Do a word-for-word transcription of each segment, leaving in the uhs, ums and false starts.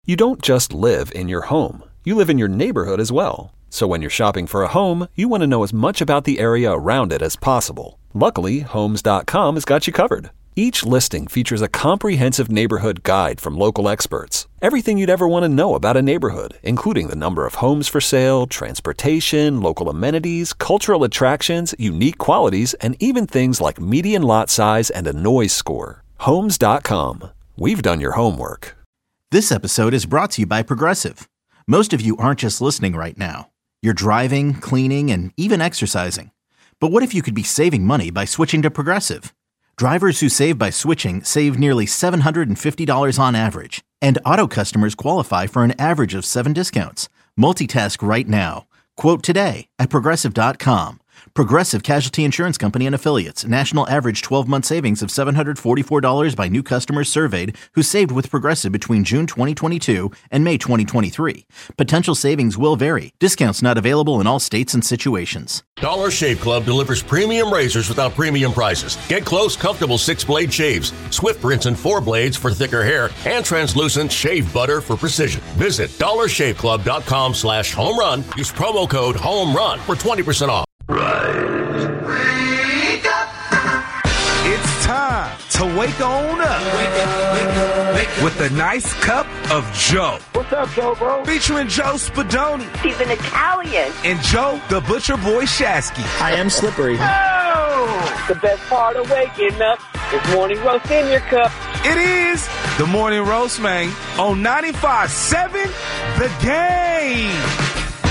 You don't just live in your home. You live in your neighborhood as well. So when you're shopping for a home, you want to know as much about the area around it as possible. Luckily, Homes dot com has got you covered. Each listing features a comprehensive neighborhood guide from local experts. Everything you'd ever want to know about a neighborhood, including the number of homes for sale, transportation, local amenities, cultural attractions, unique qualities, and even things like median lot size and a noise score. Homes dot com. We've done your homework. This episode is brought to you by Progressive. Most of you aren't just listening right now. You're driving, cleaning, and even exercising. But what if you could be saving money by switching to Progressive? Drivers who save by switching save nearly seven hundred fifty dollars on average. And auto customers qualify for an average of seven discounts. Multitask right now. Quote today at Progressive dot com. Progressive Casualty Insurance Company and Affiliates. National average twelve-month savings of seven hundred forty-four dollars by new customers surveyed who saved with Progressive between June twenty twenty-two and May twenty twenty-three. Potential savings will vary. Discounts not available in all states and situations. Dollar Shave Club delivers premium razors without premium prices. Get close, comfortable six-blade shaves, swift rinse and four blades for thicker hair, and translucent shave butter for precision. Visit dollar shave club dot com slash home run. Use promo code HOMERUN for twenty percent off. Rise. Wake up. It's time to wake on up. Wake up, wake up, wake up. With a nice cup of Joe. What's up, Joe, bro? Featuring Joe Spadoni. He's an Italian. And Joe, the Butcher Boy Shasky. I am slippery. Oh! The best part of waking up is morning roast in your cup. It is the Morning Roast, man, on ninety-five point seven The Game.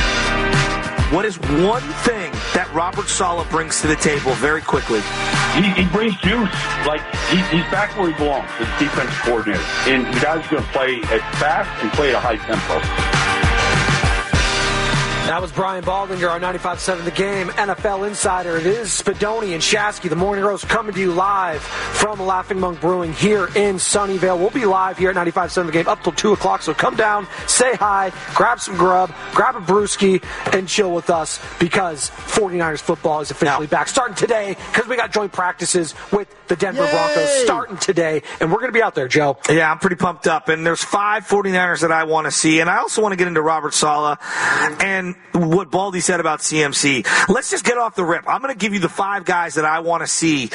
What is one thing that Robert Saleh brings to the table very quickly? He, he brings juice. Like, he, he's back where he belongs, as defense coordinator. And the guy's going to play at fast and play at a high tempo. That was Brian Baldinger on ninety-five point seven The Game, N F L Insider. It is Spadoni and Shasky, the Morning Roast, coming to you live from Laughing Monk Brewing here in Sunnyvale. We'll be live here at ninety-five point seven The Game up till two o'clock, so come down, say hi, grab some grub, grab a brewski, and chill with us because forty-niners football is officially now back. Starting today because we got joint practices with the Denver Yay! Broncos starting today, and we're going to be out there, Joe. Yeah, I'm pretty pumped up, and there's five forty-niners that I want to see, and I also want to get into Robert Saleh and what Baldy said about C M C. Let's just get off the rip. I'm going to give you the five guys that I want to see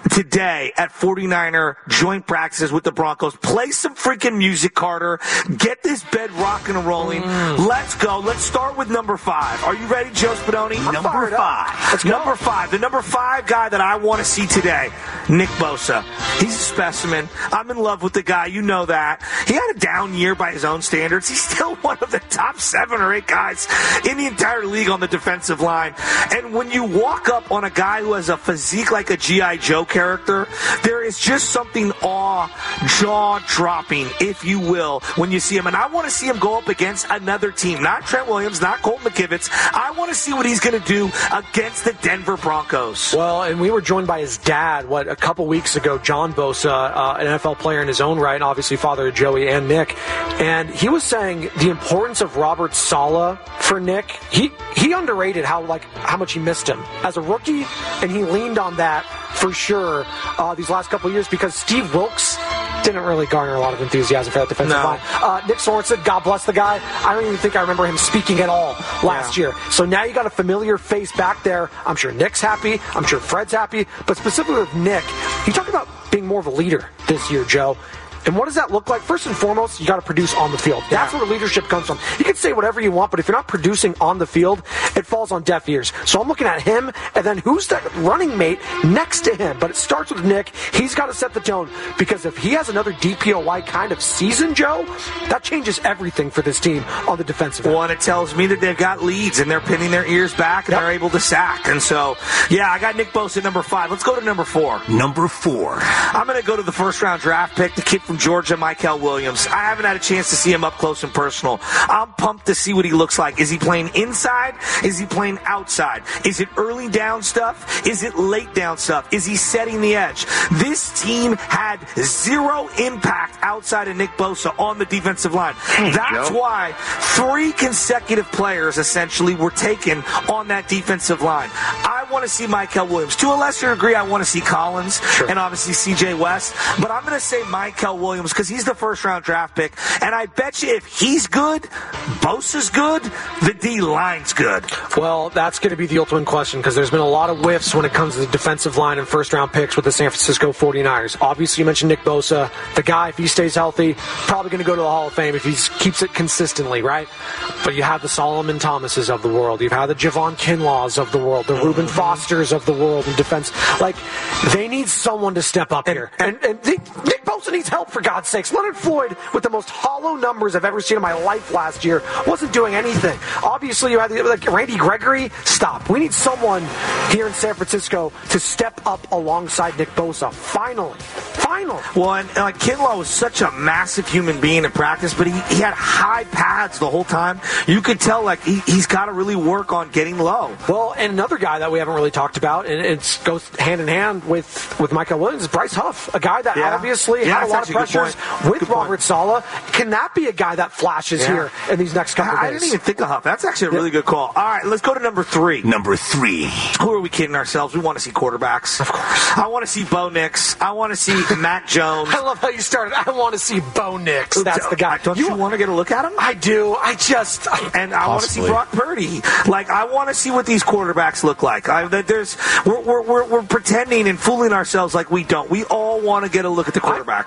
today at forty-niner joint practices with the Broncos. Play some freaking music, Carter. Get this bed rocking and rolling. Mm. Let's go. Let's start with number five. Are you ready, Joe Spadoni? I'm number five. Let's go. Number five. The number five guy that I want to see today, Nick Bosa. He's a specimen. I'm in love with the guy. You know that. He had a down year by his own standards. He's still one of the top seven or eight guys in the entire league on the defensive line. And when you walk up on a guy who has a physique like a G I. Joe character, there is just something awe, jaw-dropping, if you will, when you see him. And I want to see him go up against another team. Not Trent Williams, not Colton McKivitz. I want to see what he's going to do against the Denver Broncos. Well, and we were joined by his dad, what, a couple weeks ago, John Bosa, uh, an N F L player in his own right, and obviously father of Joey and Nick. And he was saying the importance of Robert Saleh for Nick. He he underrated how like how much he missed him as a rookie, and he leaned on that for sure uh, these last couple of years because Steve Wilkes didn't really garner a lot of enthusiasm for that defensive no. line. Uh, Nick Sorensen, God bless the guy. I don't even think I remember him speaking at all last yeah. year. So now you got a familiar face back there. I'm sure Nick's happy. I'm sure Fred's happy. But specifically with Nick, you talk about being more of a leader this year, Joe. And what does that look like? First and foremost, you got to produce on the field. That's yeah. where leadership comes from. You can say whatever you want, but if you're not producing on the field, it falls on deaf ears. So I'm looking at him, and then who's that running mate next to him? But it starts with Nick. He's got to set the tone, because if he has another D P O Y kind of season, Joe, that changes everything for this team on the defensive end. Well, and it tells me that they've got leads, and they're pinning their ears back, and yep. they're able to sack. And so, yeah, I got Nick Bosa at number five. Let's go to number four. Number four. I'm going to go to the first-round draft pick, the kid from Georgia, Michael Williams. I haven't had a chance to see him up close and personal. I'm pumped to see what he looks like. Is he playing inside? Is he playing outside? Is it early down stuff? Is it late down stuff? Is he setting the edge? This team had zero impact outside of Nick Bosa on the defensive line. Hey, That's Joe. why three consecutive players essentially were taken on that defensive line. I want to see Mykel Williams. To a lesser degree, I want to see Collins sure. and obviously C J West. But I'm going to say Mykel Williams because he's the first-round draft pick. And I bet you if he's good, Bosa's good, the D-line's good. Well, that's going to be the ultimate question because there's been a lot of whiffs when it comes to the defensive line and first-round picks with the San Francisco forty-niners. Obviously, you mentioned Nick Bosa. The guy, if he stays healthy, probably going to go to the Hall of Fame if he keeps it consistently, right? But you have the Solomon Thomases of the world. You've had the Javon Kinlaws of the world, the Reuben Fosters of the world in defense. Like, they need someone to step up here. And, and, and Nick Bosa needs help, for God's sakes. Leonard Floyd, with the most hollow numbers I've ever seen in my life last year, wasn't doing anything. Obviously, you had the, like Randy Gregory. Stop. We need someone here in San Francisco to step up alongside Nick Bosa. Finally. Finally. Well, and, and like Kinlaw was such a massive human being in practice, but he, he had high pads the whole time. You could tell, like, he, he's got to really work on getting low. Well, and another guy that we haven't really talked about, and it goes hand in hand with, with Mykel Williams, is Bryce Huff, a guy that yeah. obviously yeah, had a lot of pressures with good Robert point. Saleh. Can that be a guy that flashes yeah. here in these next couple I, of days? I didn't even think of Huff. That's actually a really yeah. good call. All right, let's go to number three. Number three. Who are we kidding ourselves? We want to see quarterbacks. Of course. I want to see Bo Nix. I want to see Mac Jones. I love how you started. I want to see Bo Nix. That's the guy. Don't you, you want to get a look at him? I do. I just... And I want to see Brock Purdy. Like, I want to see what these quarterbacks look like. I, there's, we're, we're, we're, we're pretending and fooling ourselves like we don't. We all want to get a look at the quarterbacks.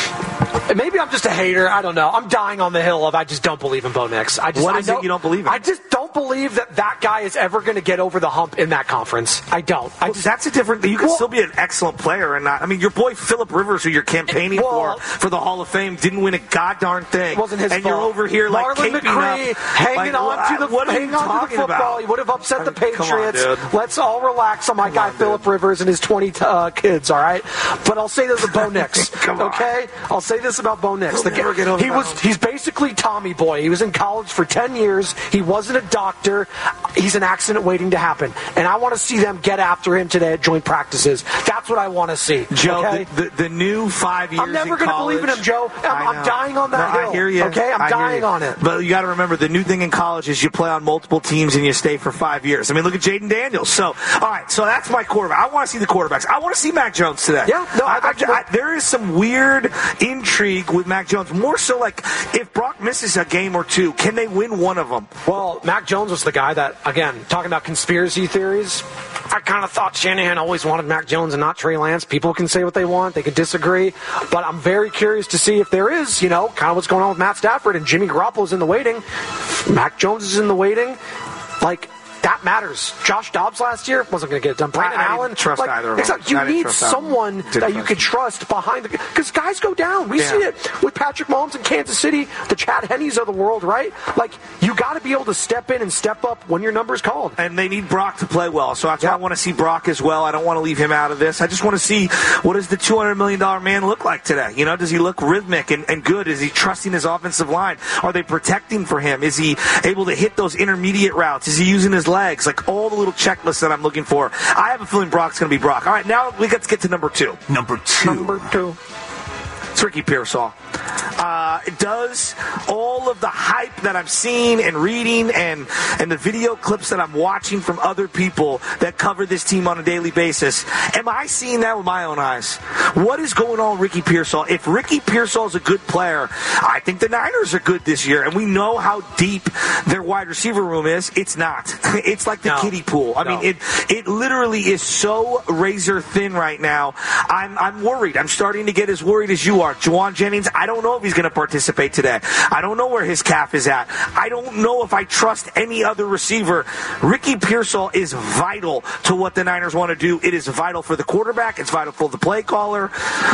I, maybe I'm just a hater. I don't know. I'm dying on the hill of I just don't believe in Bo Nix. I just, what I is know, it you don't believe in? I just don't believe that that guy is ever going to get over the hump in that conference. I don't. I well, just, that's a different... You can well, still be an excellent player and not... I mean, your boy Phillip Rivers, who you're campaigning well, for for the Hall of Fame, didn't win a goddarn thing. It wasn't his and fault. you're over here like Marlon McCree up, hanging like, on to the, what hanging on to the football. About? He would have upset I the mean, Patriots. On, Let's all relax on my come guy on, Phillip Rivers and his twenty uh, kids, all right? But I'll say this about Bo Nix, okay? I'll say this about Bo Nix. The, never get over he was him. He's basically Tommy Boy. He was in college for ten years. He wasn't a doctor. He's an accident waiting to happen. And I want to see them get after him today at joint practices. That's what I want to see. Joe, okay? the, the, the new five years I'm never going to believe in him, Joe. I'm, I'm dying on that no, hill. I hear you. Okay, I'm I dying on it. But you got to remember, the new thing in college is you play on multiple teams and you stay for five years. I mean, look at Jaden Daniels. So, all right, so that's my quarterback. I want to see the quarterbacks. I want to see Mac Jones today. Yeah, no, I, I, I, I, there is some weird intrigue with Mac Jones. More so, like if Brock misses a game or two, can they win one of them? Well, Mac Jones was the guy that, again, talking about conspiracy theories. I kind of thought Shanahan always wanted Mac Jones and not Trey Lance. People can say what they want. They can disagree. But I'm very curious to see if there is, you know, kind of what's going on with Matt Stafford and Jimmy Garoppolo's in the waiting. Mac Jones is in the waiting. Like, that matters. Josh Dobbs last year wasn't going to get it done. Brandon I, I Allen, didn't trust like, either of them. Exactly. You need someone that, that you could trust behind the because guys go down. We yeah. see it with Patrick Mahomes in Kansas City, the Chad Henneys of the world, right? Like you got to be able to step in and step up when your number's called. And they need Brock to play well, so that's yeah. why I want to see Brock as well. I don't want to leave him out of this. I just want to see what does the two hundred million dollars man look like today. You know, does he look rhythmic and, and good? Is he trusting his offensive line? Are they protecting for him? Is he able to hit those intermediate routes? Is he using his legs? Like all the little checklists that I'm looking for. I have a feeling Brock's going to be Brock. All right, now we got to get to number two. Number two. Number two. It's Ricky Pearsall. Uh, it does all of the hype that I'm seeing and reading and, and the video clips that I'm watching from other people that cover this team on a daily basis. Am I seeing that with my own eyes? What is going on with Ricky Pearsall? If Ricky Pearsall is a good player, I think the Niners are good this year, and we know how deep their wide receiver room is. It's not. It's like the no. kiddie pool. I no. mean, it it literally is so razor thin right now. I'm I'm worried. I'm starting to get as worried as you are. Juwan Jennings, I don't know if he's going to participate today. I don't know where his calf is at. I don't know if I trust any other receiver. Ricky Pearsall is vital to what the Niners want to do. It is vital for the quarterback. It's vital for the play caller.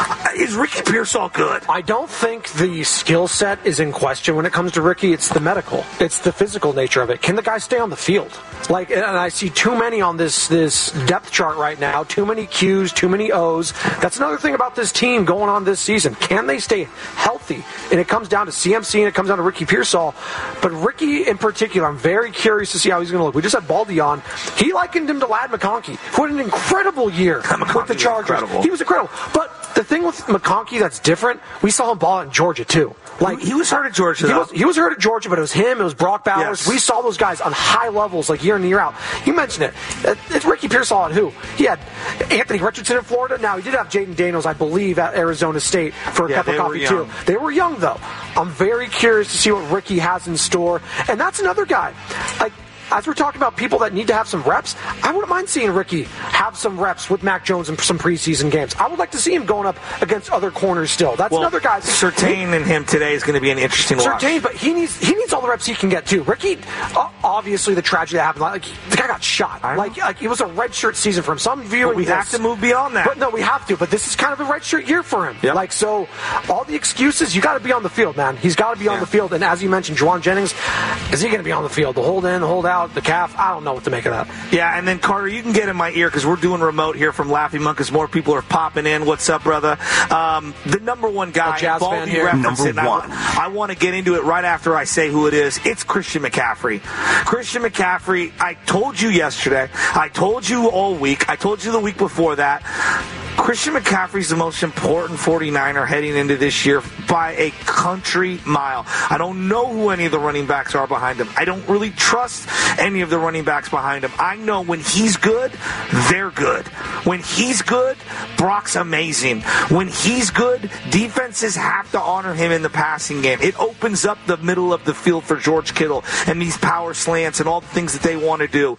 Is Ricky Pearsall good? I don't think the skill set is in question when it comes to Ricky. It's the medical. It's the physical nature of it. Can the guy stay on the field? Like, and I see too many on this this depth chart right now. Too many Q's, too many O's. That's another thing about this team going on this season. Can they stay healthy? And it comes down to C M C and it comes down to Ricky Pearsall. But Ricky in particular, I'm very curious to see how he's going to look. We just had Baldy on. He likened him to Ladd McConkey, who had an incredible year with the Chargers. He was incredible. But the thing with McConkey that's different, we saw him ball out in Georgia too. Like he was hurt at Georgia. He was, he was hurt at Georgia, but it was him. It was Brock Bowers. Yes. We saw those guys on high levels, like year in and year out. You mentioned it. It's Ricky Pearsall and who? He had Anthony Richardson in Florida. Now he did have Jaden Daniels, I believe, at Arizona State for a Yeah, cup of coffee too. They were young though. I'm very curious to see what Ricky has in store, and that's another guy. Like. As we're talking about people that need to have some reps, I wouldn't mind seeing Ricky have some reps with Mac Jones in some preseason games. I would like to see him going up against other corners still. That's well, another guy. Surtain and him today is going to be an interesting watch. Surtain, but he needs he needs all the reps he can get too. Ricky, uh, obviously the tragedy that happened, like the guy got shot. Like, like it was a redshirt season for him. Some viewing but we this, have to move beyond that. But no, we have to. But this is kind of a redshirt year for him. Yep. Like so, all the excuses, you got to be on the field, man. He's got to be yeah. on the field. And as you mentioned, Juwan Jennings, is he going to be on the field? The hold in, the hold out, the calf. I don't know what to make of that. Yeah, and then Carter, you can get in my ear because we're doing remote here from Laughing Monk as more people are popping in. What's up, brother? Um, the number one guy, a Jazz fan here. Number one. I, I want to get into it right after I say who it is. It's Christian McCaffrey. Christian McCaffrey, I told you yesterday. I told you all week. I told you the week before that. Christian McCaffrey's the most important forty-niner heading into this year by a country mile. I don't know who any of the running backs are behind him. I don't really trust any of the running backs behind him. I know when he's good, they're good. When he's good, Brock's amazing. When he's good, defenses have to honor him in the passing game. It opens up the middle of the field for George Kittle and these power slants and all the things that they want to do.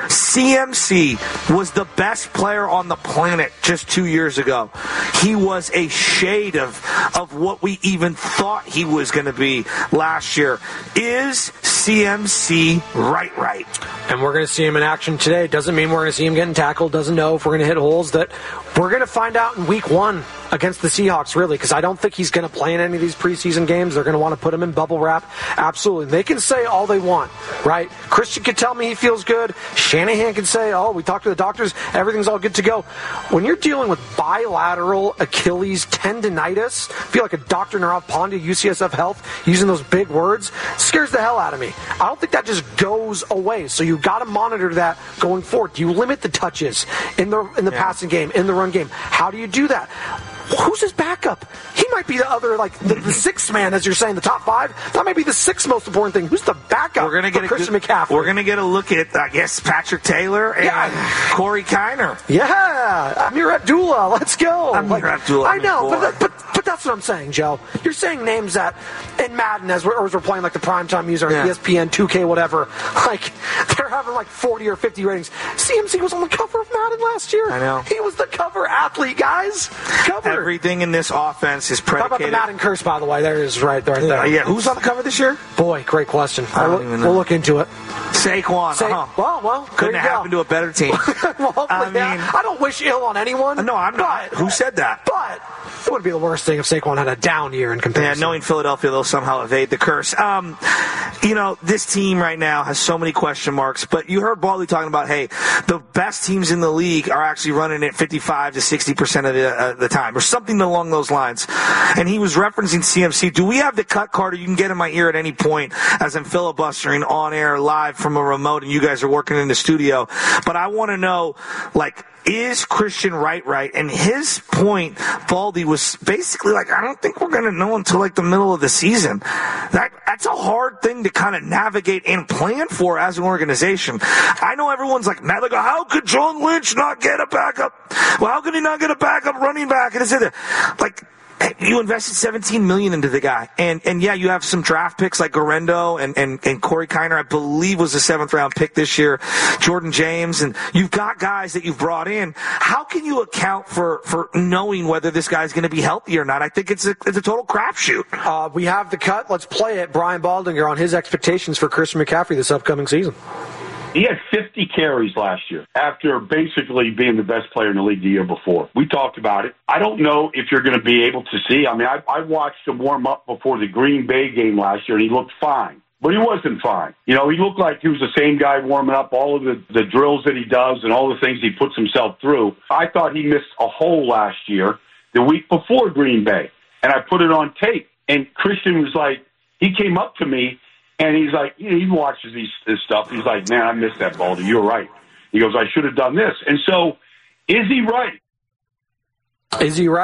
C M C was the best player on the planet just two years ago. He was a shade of, of what we even thought he was going to be last year. Is C M C right right? And we're going to see him in action today. Doesn't mean we're going to see him getting tackled. Doesn't know if we're going to hit holes. That we're going to find out in week one against the Seahawks, really, because I don't think he's going to play in any of these preseason games. They're going to want to put him in bubble wrap. Absolutely. They can say all they want, right? Christian can tell me he feels good. Shanahan can say, oh, we talked to the doctors. Everything's all good to go. When you're dealing with bilateral Achilles tendonitis, I feel like a Doctor Narav Pandya, U C S F Health, using those big words, scares the hell out of me. I don't think that just goes away. So you've got to monitor that going forward. Do you limit the touches in the in the yeah. passing game, in the run game? How do you do that? Who's his backup? He might be the other, like, the, the sixth man, as you're saying, the top five. That might be the sixth most important thing. Who's the backup we're gonna get for Christian good, McCaffrey? We're going to get a look at, I guess, Patrick Taylor and yeah. Corey Kiner. Yeah. Amir Abdullah. Let's go. Amir like, Abdullah. I know, but, but but that's what I'm saying, Joe. You're saying names that in Madden, as we're, as we're playing, like, the primetime user, yeah. E S P N, two K, whatever, like, they're having, like, forty or fifty ratings. C M C was on the cover of Madden last year. I know. He was the cover athlete, guys. Cover. Everything in this offense is predicated. How about the Madden curse, by the way? There it is, right there. Right there. Uh, yeah, who's on the cover this year? Boy, great question. I don't we'll, even know. We'll look into it. Saquon. Sa- uh-huh. Well, well, couldn't have happened to a better team. well, I mean, yeah, I don't wish ill on anyone. No, I'm not. But, Who said that? But it would be the worst thing if Saquon had a down year in comparison. Yeah, knowing Philadelphia, they'll somehow evade the curse. Um, you know, this team right now has so many question marks, but you heard Baldy talking about, hey, the best teams in the league are actually running it fifty-five to sixty percent of the, uh, the time, or something along those lines. And he was referencing C M C. Do we have the cut, Carter? You can get in my ear at any point as I'm filibustering on air live from a remote and you guys are working in the studio. But I want to know, like, is Christian right right? And his point, Baldy, was basically like, I don't think we're going to know until like the middle of the season. That That's a hard thing to kind of navigate and plan for as an organization. I know everyone's like, Matt, like, how could John Lynch not get a backup? Well, how could he not get a backup running back? And it's like, you invested seventeen million dollars into the guy. And, and yeah, you have some draft picks like Garendo and, and, and Corey Kiner, I believe was a seventh round pick this year, Jordan James, and you've got guys that you've brought in. How can you account for, for knowing whether this guy's going to be healthy or not? I think it's a, it's a total crapshoot. Uh, we have the cut. Let's play it. Brian Baldinger on his expectations for Christian McCaffrey this upcoming season. He had fifty carries last year after basically being the best player in the league the year before. We talked about it. I don't know if you're going to be able to see. I mean, I, I watched him warm up before the Green Bay game last year, and he looked fine. But he wasn't fine. You know, he looked like he was the same guy warming up, all of the, the drills that he does and all the things he puts himself through. I thought he missed a hole last year, the week before Green Bay, and I put it on tape. And Christian was like, he came up to me, and he's like, you know, he watches these, this stuff. He's like, man, I missed that, Baldy. You're right. He goes, I should have done this. And so, is he right? Is he right?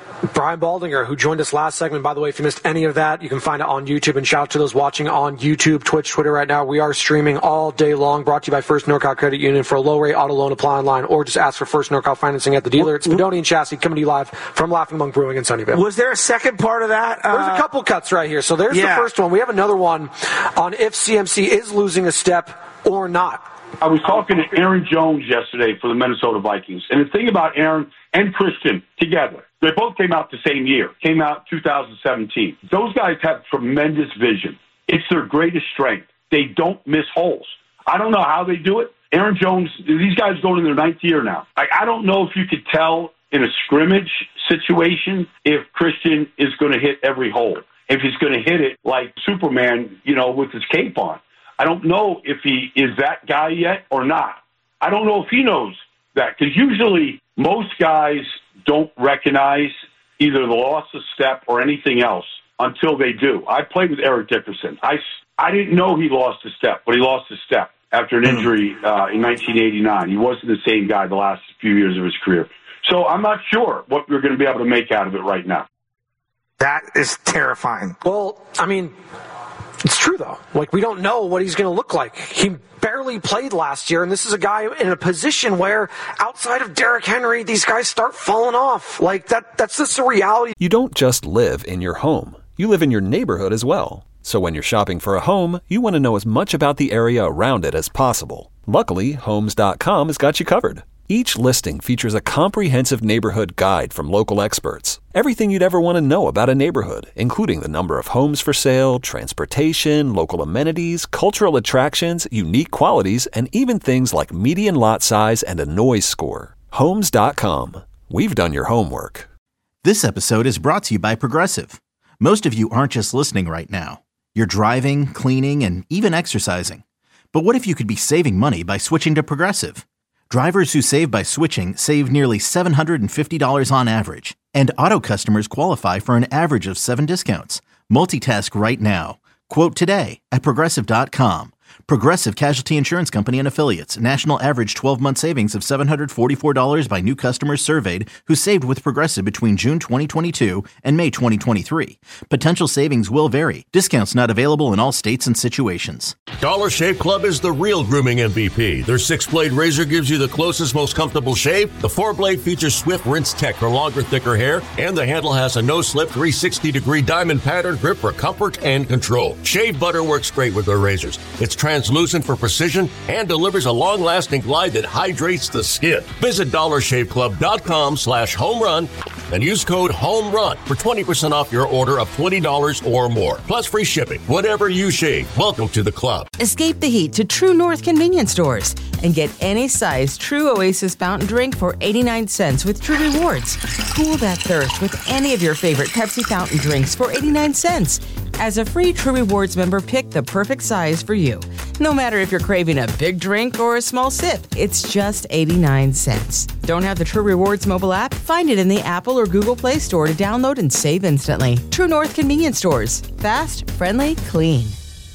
Brian Baldinger, who joined us last segment. By the way, if you missed any of that, you can find it on YouTube. And shout out to those watching on YouTube, Twitch, Twitter right now. We are streaming all day long. Brought to you by First NorCal Credit Union. For a low-rate auto loan, apply online, or just ask for First NorCal financing at the dealer. It's Fedoni and Chassis coming to you live from Laughing Monk Brewing in Sunnyvale. Was there a second part of that? Uh, there's a couple cuts right here. So there's yeah. the first one. We have another one on if C M C is losing a step or not. I was talking to Aaron Jones yesterday for the Minnesota Vikings. And the thing about Aaron and Christian together, they both came out the same year, came out two thousand seventeen. Those guys have tremendous vision. It's their greatest strength. They don't miss holes. I don't know how they do it. Aaron Jones, these guys going in their ninth year now. I, I don't know if you could tell in a scrimmage situation if Christian is going to hit every hole, if he's going to hit it like Superman, you know, with his cape on. I don't know if he is that guy yet or not. I don't know if he knows that, because usually most guys don't recognize either the loss of step or anything else until they do. I played with Eric Dickerson. I, I didn't know he lost a step, but he lost a step after an injury uh, in nineteen eighty-nine. He wasn't the same guy the last few years of his career. So I'm not sure what we're going to be able to make out of it right now. That is terrifying. Well, I mean, it's true, though. Like, we don't know what he's going to look like. He barely played last year, and this is a guy in a position where, outside of Derrick Henry, these guys start falling off. Like, that that's just a reality. You don't just live in your home. You live in your neighborhood as well. So when you're shopping for a home, you want to know as much about the area around it as possible. Luckily, Homes dot com has got you covered. Each listing features a comprehensive neighborhood guide from local experts. Everything you'd ever want to know about a neighborhood, including the number of homes for sale, transportation, local amenities, cultural attractions, unique qualities, and even things like median lot size and a noise score. Homes dot com. We've done your homework. This episode is brought to you by Progressive. Most of you aren't just listening right now. You're driving, cleaning, and even exercising. But what if you could be saving money by switching to Progressive? Drivers who save by switching save nearly seven hundred fifty dollars on average, and auto customers qualify for an average of seven discounts. Multitask right now. Quote today at Progressive dot com. Progressive Casualty Insurance Company and Affiliates. National average twelve-month savings of seven hundred forty-four dollars by new customers surveyed who saved with Progressive between June twenty twenty-two and May twenty twenty-three. Potential savings will vary. Discounts not available in all states and situations. Dollar Shave Club is the real grooming M V P. Their six-blade razor gives you the closest, most comfortable shave. The four-blade features Swift Rinse Tech for longer, thicker hair, and the handle has a no-slip three hundred sixty degree diamond pattern grip for comfort and control. Shave butter works great with their razors. It's translucent for precision and delivers a long-lasting glide that hydrates the skin. Visit dollar shave club dot com slash home run and use code HOMERUN for twenty percent off your order of twenty dollars or more. Plus free shipping. Whatever you shave, welcome to the club. Escape the heat to True North convenience stores and get any size True Oasis fountain drink for eighty-nine cents with True Rewards. Cool that thirst with any of your favorite Pepsi fountain drinks for eighty-nine cents. As a free True Rewards member, pick the perfect size for you. No matter if you're craving a big drink or a small sip, it's just eighty-nine cents. Don't have the True Rewards mobile app? Find it in the Apple or Google Play Store to download and save instantly. True North convenience stores. Fast, friendly, clean.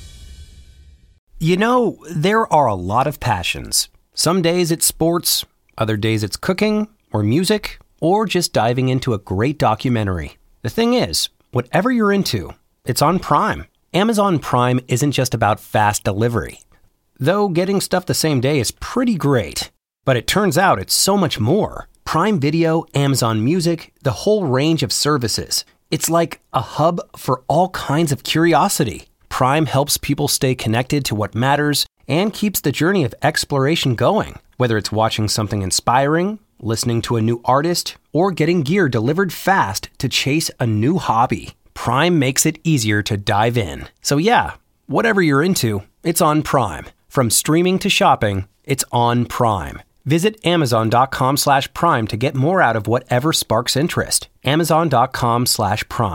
You know, there are a lot of passions. Some days it's sports, other days it's cooking or music, or just diving into a great documentary. The thing is, whatever you're into, it's on Prime. Amazon Prime isn't just about fast delivery. Though getting stuff the same day is pretty great. But it turns out it's so much more. Prime Video, Amazon Music, the whole range of services. It's like a hub for all kinds of curiosity. Prime helps people stay connected to what matters and keeps the journey of exploration going. Whether it's watching something inspiring, listening to a new artist, or getting gear delivered fast to chase a new hobby. Prime makes it easier to dive in. So yeah, whatever you're into, it's on Prime. From streaming to shopping, it's on Prime. Visit amazon.com slash prime to get more out of whatever sparks interest. Amazon.com slash prime.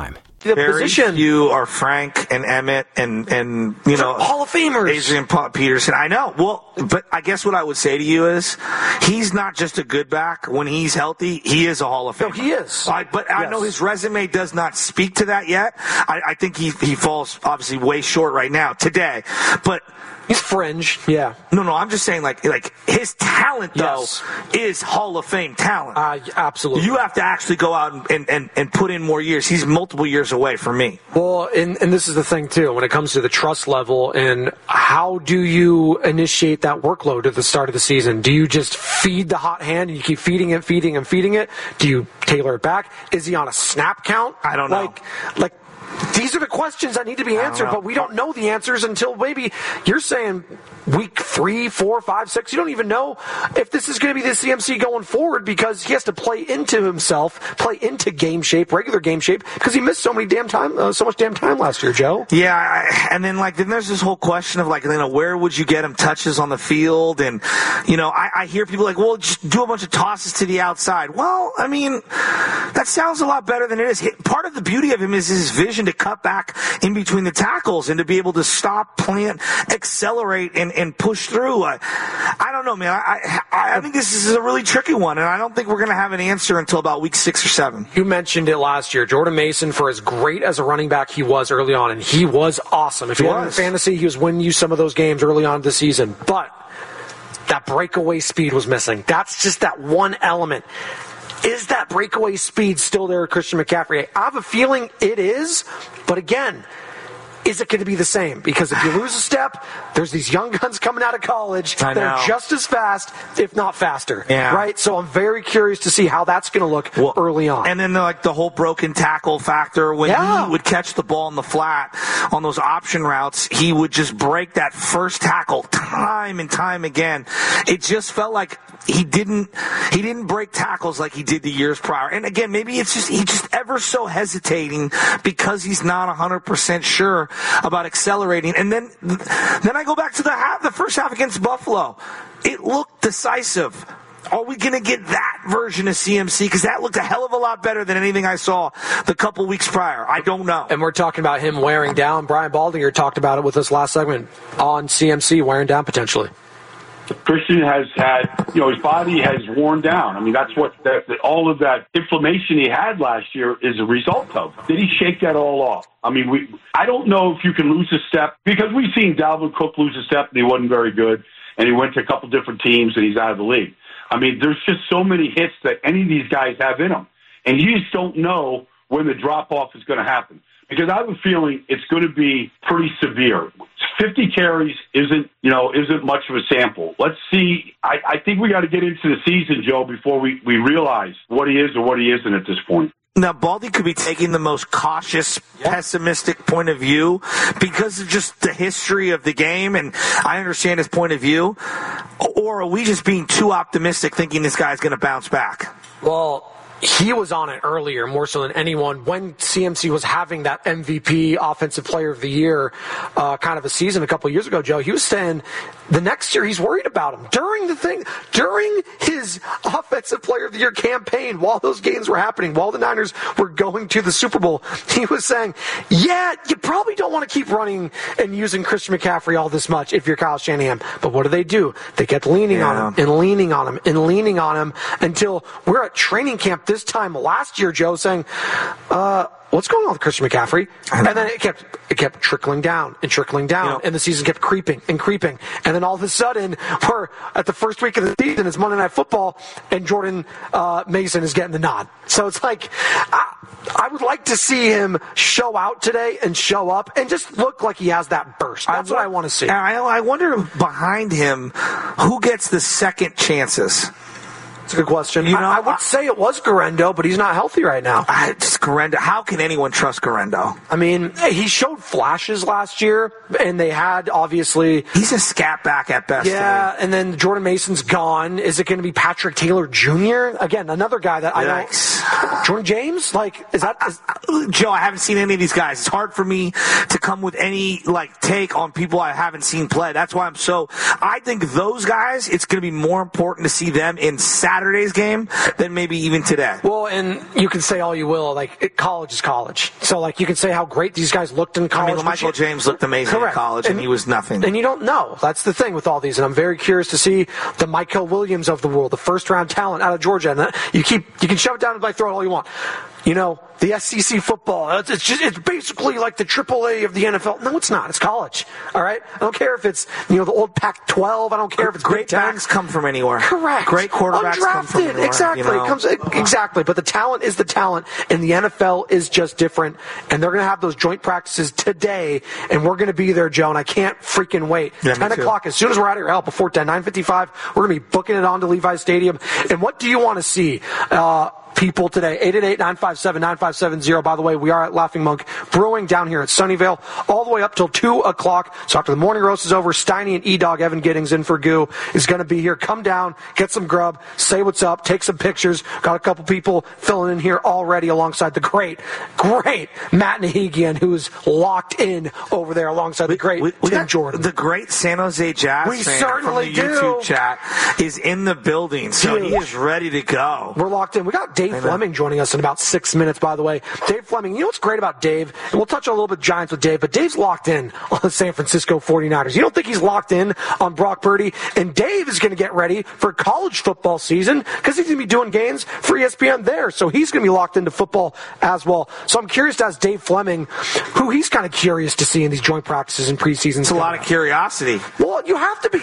the Very position. few are Frank and Emmett and, and you know, Hall of Famers. Adrian Peterson. I know. Well, but I guess what I would say to you is he's not just a good back. When he's healthy, he is a Hall of Famer. No, he is. I, but yes. I know his resume does not speak to that yet. I, I think he, he falls obviously way short right now today. But he's fringe. Yeah. No, no, I'm just saying like like his talent, though, yes. is Hall of Fame talent. Uh, absolutely. You have to actually go out and, and, and put in more years. He's multiple years away from me. Well, and, and this is the thing, too, when it comes to the trust level and how do you initiate that workload at the start of the season? Do you just feed the hot hand and you keep feeding it, feeding and feeding it? Do you tailor it back? Is he on a snap count? I don't know. Like, like these are the questions that need to be answered, but we don't know the answers until maybe you're saying week three, four, five, six. You don't even know if this is going to be the C M C going forward because he has to play into himself, play into game shape, regular game shape, because he missed so many damn time, uh, so much damn time last year, Joe. Yeah, I, and then like then there's this whole question of like, you know, where would you get him touches on the field? And you know, I, I hear people like, well, just do a bunch of tosses to the outside. Well, I mean, that sounds a lot better than it is. Part of the beauty of him is his vision to cut back in between the tackles and to be able to stop, plant, accelerate, and, and push through. I, I don't know, man. I, I I think this is a really tricky one, and I don't think we're going to have an answer until about week six or seven. You mentioned it last year. Jordan Mason, for as great as a running back he was early on, and he was awesome. If you had him in fantasy, he was winning you some of those games early on in the season. But that breakaway speed was missing. That's just that one element. Is that breakaway speed still there, Christian McCaffrey? I have a feeling it is, but again, is it going to be the same? Because if you lose a step, there's these young guns coming out of college that are just as fast, if not faster. Yeah. Right? So I'm very curious to see how that's going to look well, early on. And then the, like the whole broken tackle factor, when yeah. he would catch the ball in the flat on those option routes, he would just break that first tackle time and time again. It just felt like he didn't he didn't break tackles like he did the years prior. And again, maybe it's just he's just ever so hesitating because he's not one hundred percent sure about accelerating. And then then I go back to the half, the first half against Buffalo. It looked decisive. Are we going to get that version of C M C? Because that looked a hell of a lot better than anything I saw the couple weeks prior. I don't know. And we're talking about him wearing down. Brian Baldinger talked about it with us last segment on C M C wearing down potentially. Christian has had, you know, his body has worn down. I mean, that's what that, that all of that inflammation he had last year is a result of. Did he shake that all off? I mean, we. I don't know if you can lose a step because we've seen Dalvin Cook lose a step and he wasn't very good, and he went to a couple different teams and he's out of the league. I mean, there's just so many hits that any of these guys have in them, and you just don't know when the drop off is going to happen. Because I have a feeling it's going to be pretty severe. fifty carries isn't, you know, isn't much of a sample. Let's see. I, I think we got to get into the season, Joe, before we, we realize what he is or what he isn't at this point. Now, Baldy could be taking the most cautious, yeah. pessimistic point of view because of just the history of the game, and I understand his point of view. Or are we just being too optimistic thinking this guy's going to bounce back? Well, he was on it earlier, more so than anyone, when C M C was having that M V P Offensive Player of the Year uh, kind of a season a couple of years ago, Joe. He was saying the next year he's worried about him. During the thing, during his Offensive Player of the Year campaign, while those games were happening, while the Niners were going to the Super Bowl, he was saying, yeah, you probably don't want to keep running and using Christian McCaffrey all this much if you're Kyle Shanahan. But what do they do? They kept leaning yeah. on him and leaning on him and leaning on him until we're at training camp this time last year, Joe, saying, uh, what's going on with Christian McCaffrey? And then it kept it kept trickling down and trickling down, you know, and the season kept creeping and creeping. And then all of a sudden, we're at the first week of the season, it's Monday Night Football, and Jordan uh, Mason is getting the nod. So it's like, I, I would like to see him show out today and show up and just look like he has that burst. That's I, what I want to see. I, I wonder behind him, who gets the second chances? That's a good question. You know, I, I would I, say it was Garendo, but he's not healthy right now. I, just Garendo. How can anyone trust Garendo? I mean, he showed flashes last year, and they had, obviously... He's a scat back at best. Yeah, and then Jordan Mason's gone. Is it going to be Patrick Taylor Junior? Again, another guy that I don't... Jordan James? Like, is that... Is, uh, Joe, I haven't seen any of these guys. It's hard for me to come with any, like, take on people I haven't seen play. That's why I'm so... I think those guys, it's going to be more important to see them in sack Saturday's game than maybe even today. Well, and you can say all you will, like it, college is college. So like you can say how great these guys looked in college. I mean, Michael James looked amazing Correct. in college, and, and he was nothing. And you don't know. That's the thing with all these. And I'm very curious to see the Michael Williams of the world, the first round talent out of Georgia. And you keep you can shove it down my throat all you want. You know, the S E C football, it's, it's just, it's basically like the triple A of the N F L. No, it's not. It's college. All right? I don't care if it's, you know, the old Pac twelve. I don't care if it's great backs come from anywhere. Correct. Great quarterbacks Undrafted. come from anywhere. Exactly. You know? It comes, exactly. But the talent is the talent, and the N F L is just different. And they're going to have those joint practices today, and we're going to be there, Joe, and I can't freaking wait. Yeah, ten o'clock, as soon as we're out of your help, before ten, nine fifty-five, we're going to be booking it on to Levi's Stadium. And what do you want to see? Uh, people today. eight eight eight, nine five seven, nine five seven zero. By the way, we are at Laughing Monk Brewing down here at Sunnyvale all the way up till two o'clock. So after the morning roast is over, Steiny and E-Dog, Evan Giddings in for Goo, is going to be here. Come down, get some grub, say what's up, take some pictures. Got a couple people filling in here already alongside the great, great Matt Nahigian, who is locked in over there alongside the great we, we Tim got Jordan. The great San Jose Jazz we fan certainly from the do. YouTube chat is in the building, so Dude. he is ready to go. We're locked in. We got Dave Fleming joining us in about six minutes, by the way. Dave Fleming, you know what's great about Dave? And we'll touch on a little bit Giants with Dave, but Dave's locked in on the San Francisco forty-niners. You don't think he's locked in on Brock Purdy? And Dave is going to get ready for college football season because he's going to be doing games for E S P N there. So he's going to be locked into football as well. So I'm curious to ask Dave Fleming who he's kind of curious to see in these joint practices and preseason. It's a lot of curiosity. Well, you have to be.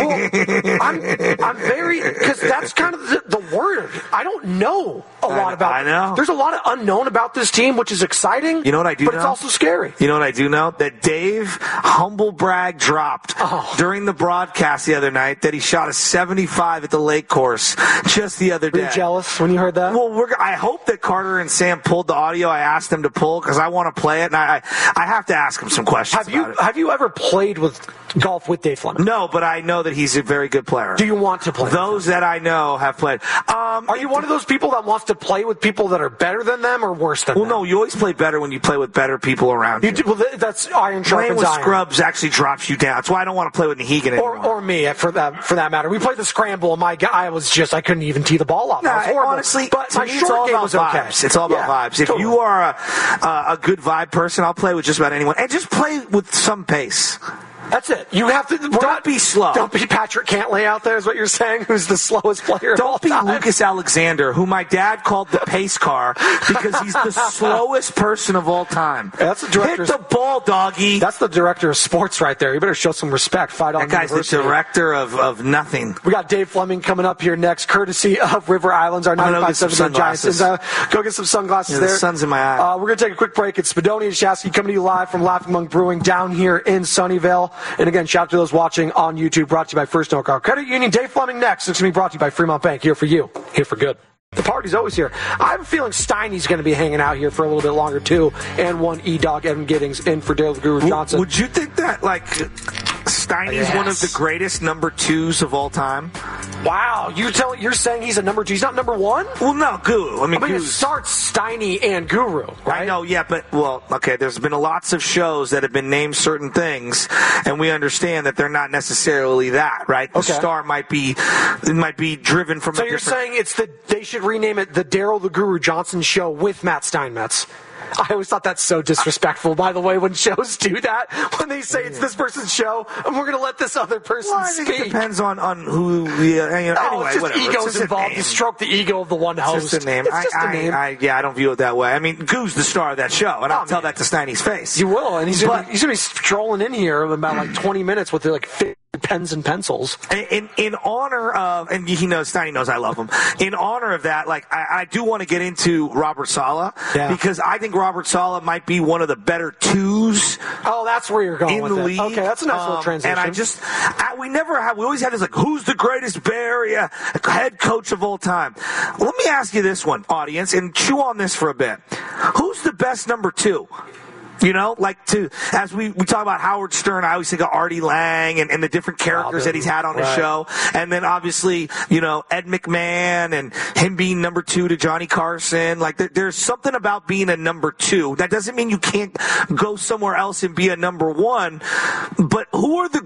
Well, I'm, I'm very, because that's kind of the, the word. I don't know a lot I, about I know. There's a lot of unknown about this team, which is exciting. You know what I do But know? it's also scary. You know what I do know? That Dave humble brag dropped Oh. during the broadcast the other night that he shot a seventy-five at the lake course just the other Were day. you jealous when you heard that? Well, we're, I hope that Carter and Sam pulled the audio I asked them to pull because I want to play it, and I, I I have to ask him some questions have you about it. have you ever played with golf with Dave Fleming? No, but I know that he's a very good player. Do you want to play? Those that I know have played. Um, Are you one of those people that wants to play with people that are better than them or worse than well, them? no, you always play better when you play with better people around you. You do, well, th- that's iron Playing sharpens with iron. scrubs actually drops you down. That's why I don't want to play with Nahigian anymore. Or, or me, for that for that matter. We played the scramble, and my guy was just, I couldn't even tee the ball off. Nah, That was horrible. honestly, but to my me, it's short all game about was okay. vibes. It's all about Yeah, vibes. If totally. you are a, a, a good vibe person, I'll play with just about anyone. And just play with some pace. That's it. You have to Don't be slow. Don't be Patrick Cantlay out there, is what you're saying, who's the slowest player of all Don't be time. Lucas Alexander, who my dad called the pace car because he's the slowest person of all time. That's the director. Hit the ball, doggy. That's the director of sports right there. You better show some respect. Fight on That guy's the University. director of, of nothing. We got Dave Fleming coming up here next, courtesy of River Islands, our I'm gonna go ninety-five get some seven Giants. sunglasses. Uh, go get some sunglasses Yeah, the there. sun's in my eye. Uh, we're going to take a quick break. It's Spadoni and Shasky coming to you live from Laughing Monk Brewing down here in Sunnyvale. And again, shout out to those watching on YouTube, brought to you by First North Credit Union. Dave Fleming next. It's going to be brought to you by Fremont Bank. Here for you. Here for good. The party's always here. I have a feeling Steiny's going to be hanging out here for a little bit longer, too. And one E-Dog, Evan Giddings, in for Dale the Guru Johnson. Would you think that, like, Steiny's Yes. one of the greatest number twos of all time? Wow. You tell, you're saying he's a number two. He's not number one? Well, no, Guru. I mean, I mean, it Guru's- starts Steiny and Guru, right? I know, yeah, but, well, okay, there's been lots of shows that have been named certain things, and we understand that they're not necessarily that, right? The Okay. star might be, it might be driven from So a you're different... saying it's the they should rename it the Daryl the Guru Johnson Show with Matt Steinmetz? I always thought that's so disrespectful, by the way, when shows do that. When they say it's this person's show, and we're going to let this other person Well, I think speak. it depends on, on who, yeah, you know, Oh, anyway, it's just whatever. egos It's just a involved. name. You stroke the ego of the one It's host. just a name. It's I, just a I, name. I, yeah, I don't view it that way. I mean, Goo's the star of that show, and I'll Oh, tell man. that to Steiny's face. You will, and he's But- gonna, be, he's gonna be strolling in here in about like twenty minutes with like fifty pens and pencils. In in honor of, and he knows, Steiny knows I love him. In honor of that, like I, I do want to get into Robert Saleh Yeah. because I think Robert Saleh might be one of the better twos Oh, that's where you're going in with the it. league. Okay, that's a nice little Um, transition. And I just, I, we never have, we always had this like, who's the greatest Bay Area head coach of all time? Let me ask you this one, audience, and chew on this for a bit. Who's the best number two? You know, like to, as we, we talk about Howard Stern, I always think of Artie Lang and, and the different characters Robin, that he's had on his right. show. And then obviously, you know, Ed McMahon and him being number two to Johnny Carson. Like there, there's something about being a number two. That doesn't mean you can't go somewhere else and be a number one. But who are the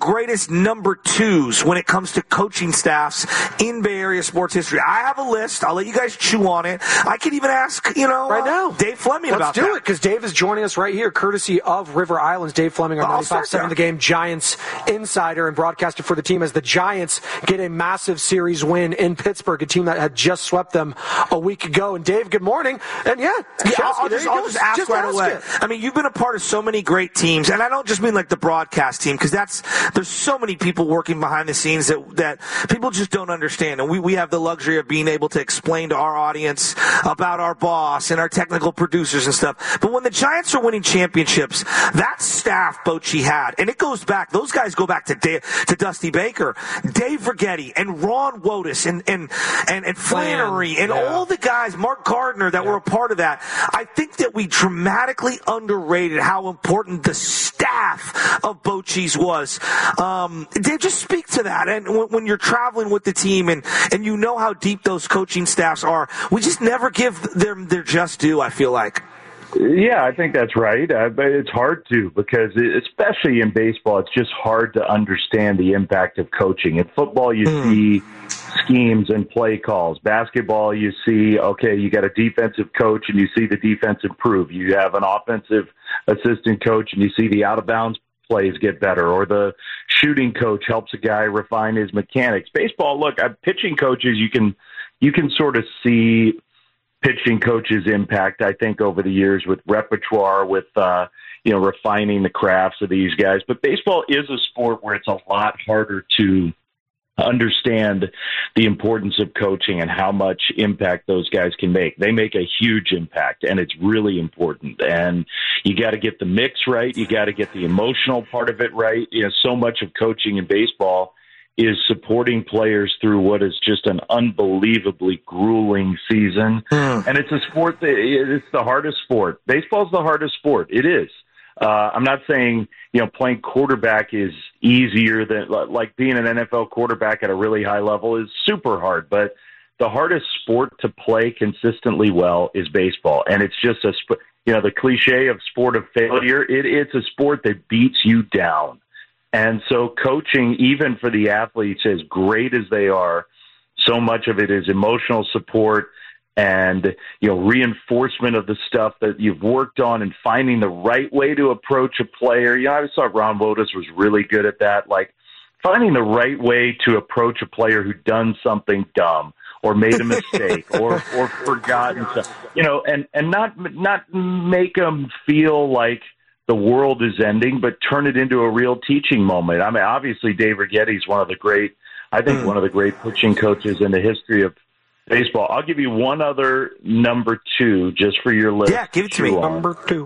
greatest number twos when it comes to coaching staffs in Bay Area sports history. I have a list. I'll let you guys chew on it. I could even ask, you know, right now, uh, Dave Fleming Let's about do that. it, because Dave is joining us right here, courtesy of River Islands. Dave Fleming, our ninety-five point seven The Game Giants insider and broadcaster for the team, as the Giants get a massive series win in Pittsburgh, a team that had just swept them a week ago. And Dave, good morning. And yeah, yeah I'll, I'll, just, I'll just ask just right ask away. It. I mean, you've been a part of so many great teams, and I don't just mean like the broadcast team, because that's there's so many people working behind the scenes that that people just don't understand. And we, we have the luxury of being able to explain to our audience about our boss and our technical producers and stuff. But when the Giants are winning championships, that staff Bochy had, and it goes back, those guys go back to Dave, to Dusty Baker, Dave Vergetti, and Ron Wotus, and and and, and Flannery, and yeah. all the guys, Mark Gardner, that yeah. were a part of that. I think that we dramatically underrated how important the staff of Bochy's was. Um, Dave, just speak to that. And when, when you're traveling with the team, and, and you know how deep those coaching staffs are, we just never give them their just due, I feel like. Yeah, I think that's right. Uh, but it's hard to, because it, especially in baseball, it's just hard to understand the impact of coaching. In football, you mm. see schemes and play calls. Basketball, you see, okay, you got a defensive coach and you see the defense improve. You have an offensive assistant coach and you see the out-of-bounds plays get better, or the shooting coach helps a guy refine his mechanics. Baseball, look, uh, pitching coaches, you can you can sort of see pitching coaches' impact, I think, over the years with repertoire, with uh, you know, refining the crafts of these guys. But baseball is a sport where it's a lot harder to understand the importance of coaching and how much impact those guys can make. They make a huge impact, and it's really important. And you got to get the mix right. You got to get the emotional part of it right. You know, so much of coaching in baseball is supporting players through what is just an unbelievably grueling season. Mm. And it's a sport that it's the hardest sport. Baseball's the hardest sport. It is. Uh, I'm not saying, you know, playing quarterback is easier than, like being an N F L quarterback at a really high level is super hard, but the hardest sport to play consistently well is baseball. And it's just a, you know, the cliche of sport of failure. It, it's a sport that beats you down. And so coaching, even for the athletes, as great as they are, so much of it is emotional support and, you know, reinforcement of the stuff that you've worked on and finding the right way to approach a player. You know, I always thought Ron Wotus was really good at that, like finding the right way to approach a player who done something dumb or made a mistake or, or forgotten stuff, you know, and, and not, not make them feel like the world is ending, but turn it into a real teaching moment. I mean, obviously Dave Vergetti is one of the great, I think mm. one of the great pitching coaches in the history of baseball. I'll give you one other number two just for your list. Yeah, give it to me. On. Number two.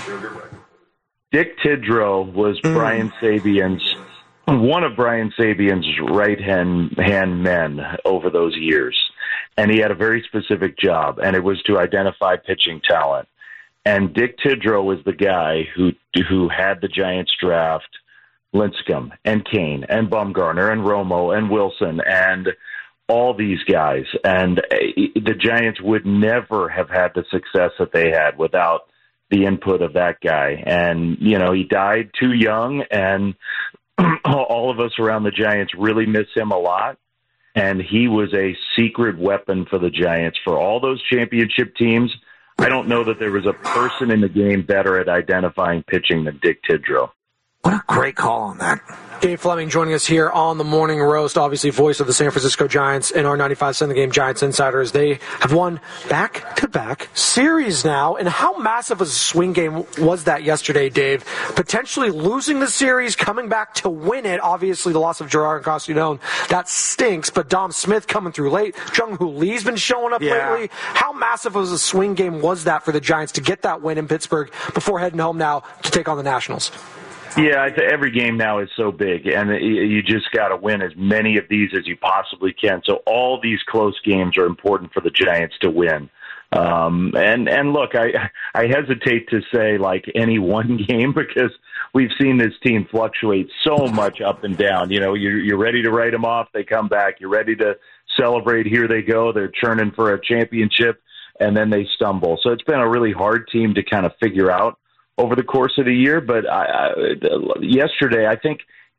Dick Tidrow was mm. Brian Sabian's, one of Brian Sabian's right-hand hand men over those years. And he had a very specific job, and it was to identify pitching talent. And Dick Tidrow was the guy who who had the Giants draft Lincecum and Kane and Bumgarner and Romo and Wilson and all these guys. And the Giants would never have had the success that they had without the input of that guy. And, you know, he died too young, and all of us around the Giants really miss him a lot. And he was a secret weapon for the Giants for all those championship teams. I don't know that there was a person in the game better at identifying pitching than Dick Tidrow. What a great call on that. Dave Fleming joining us here on the Morning Roast, obviously voice of the San Francisco Giants and our ninety-five point seven The Game Giants insiders. They have won back-to-back series now. And how massive a swing game was that yesterday, Dave? Potentially losing the series, coming back to win it. Obviously, the loss of Gerard Castellón, that stinks. But Dom Smith coming through late. Jung-Hoo Lee's been showing up yeah. lately. How massive of a swing game was that for the Giants to get that win in Pittsburgh before heading home now to take on the Nationals? Yeah, every game now is so big, and you just got to win as many of these as you possibly can. So all these close games are important for the Giants to win. Um, and, and look, I, I hesitate to say like any one game because we've seen this team fluctuate so much up and down. You know, you're, you're ready to write them off, they come back. You're ready to celebrate, here they go. They're churning for a championship, and then they stumble. So it's been a really hard team to kind of figure out over the course of the year. But I, I, yesterday, I think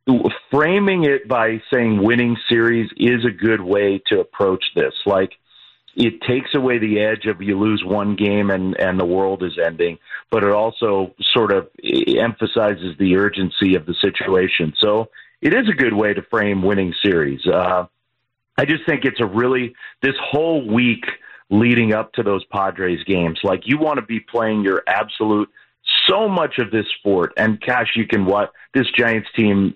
framing it by saying winning series is a good way to approach this. Like, it takes away the edge of you lose one game and, and the world is ending, but it also sort of emphasizes the urgency of the situation. So it is a good way to frame winning series. Uh, I just think it's a really, this whole week leading up to those Padres games, like, you want to be playing your absolute, so much of this sport, and gosh, you can what this Giants team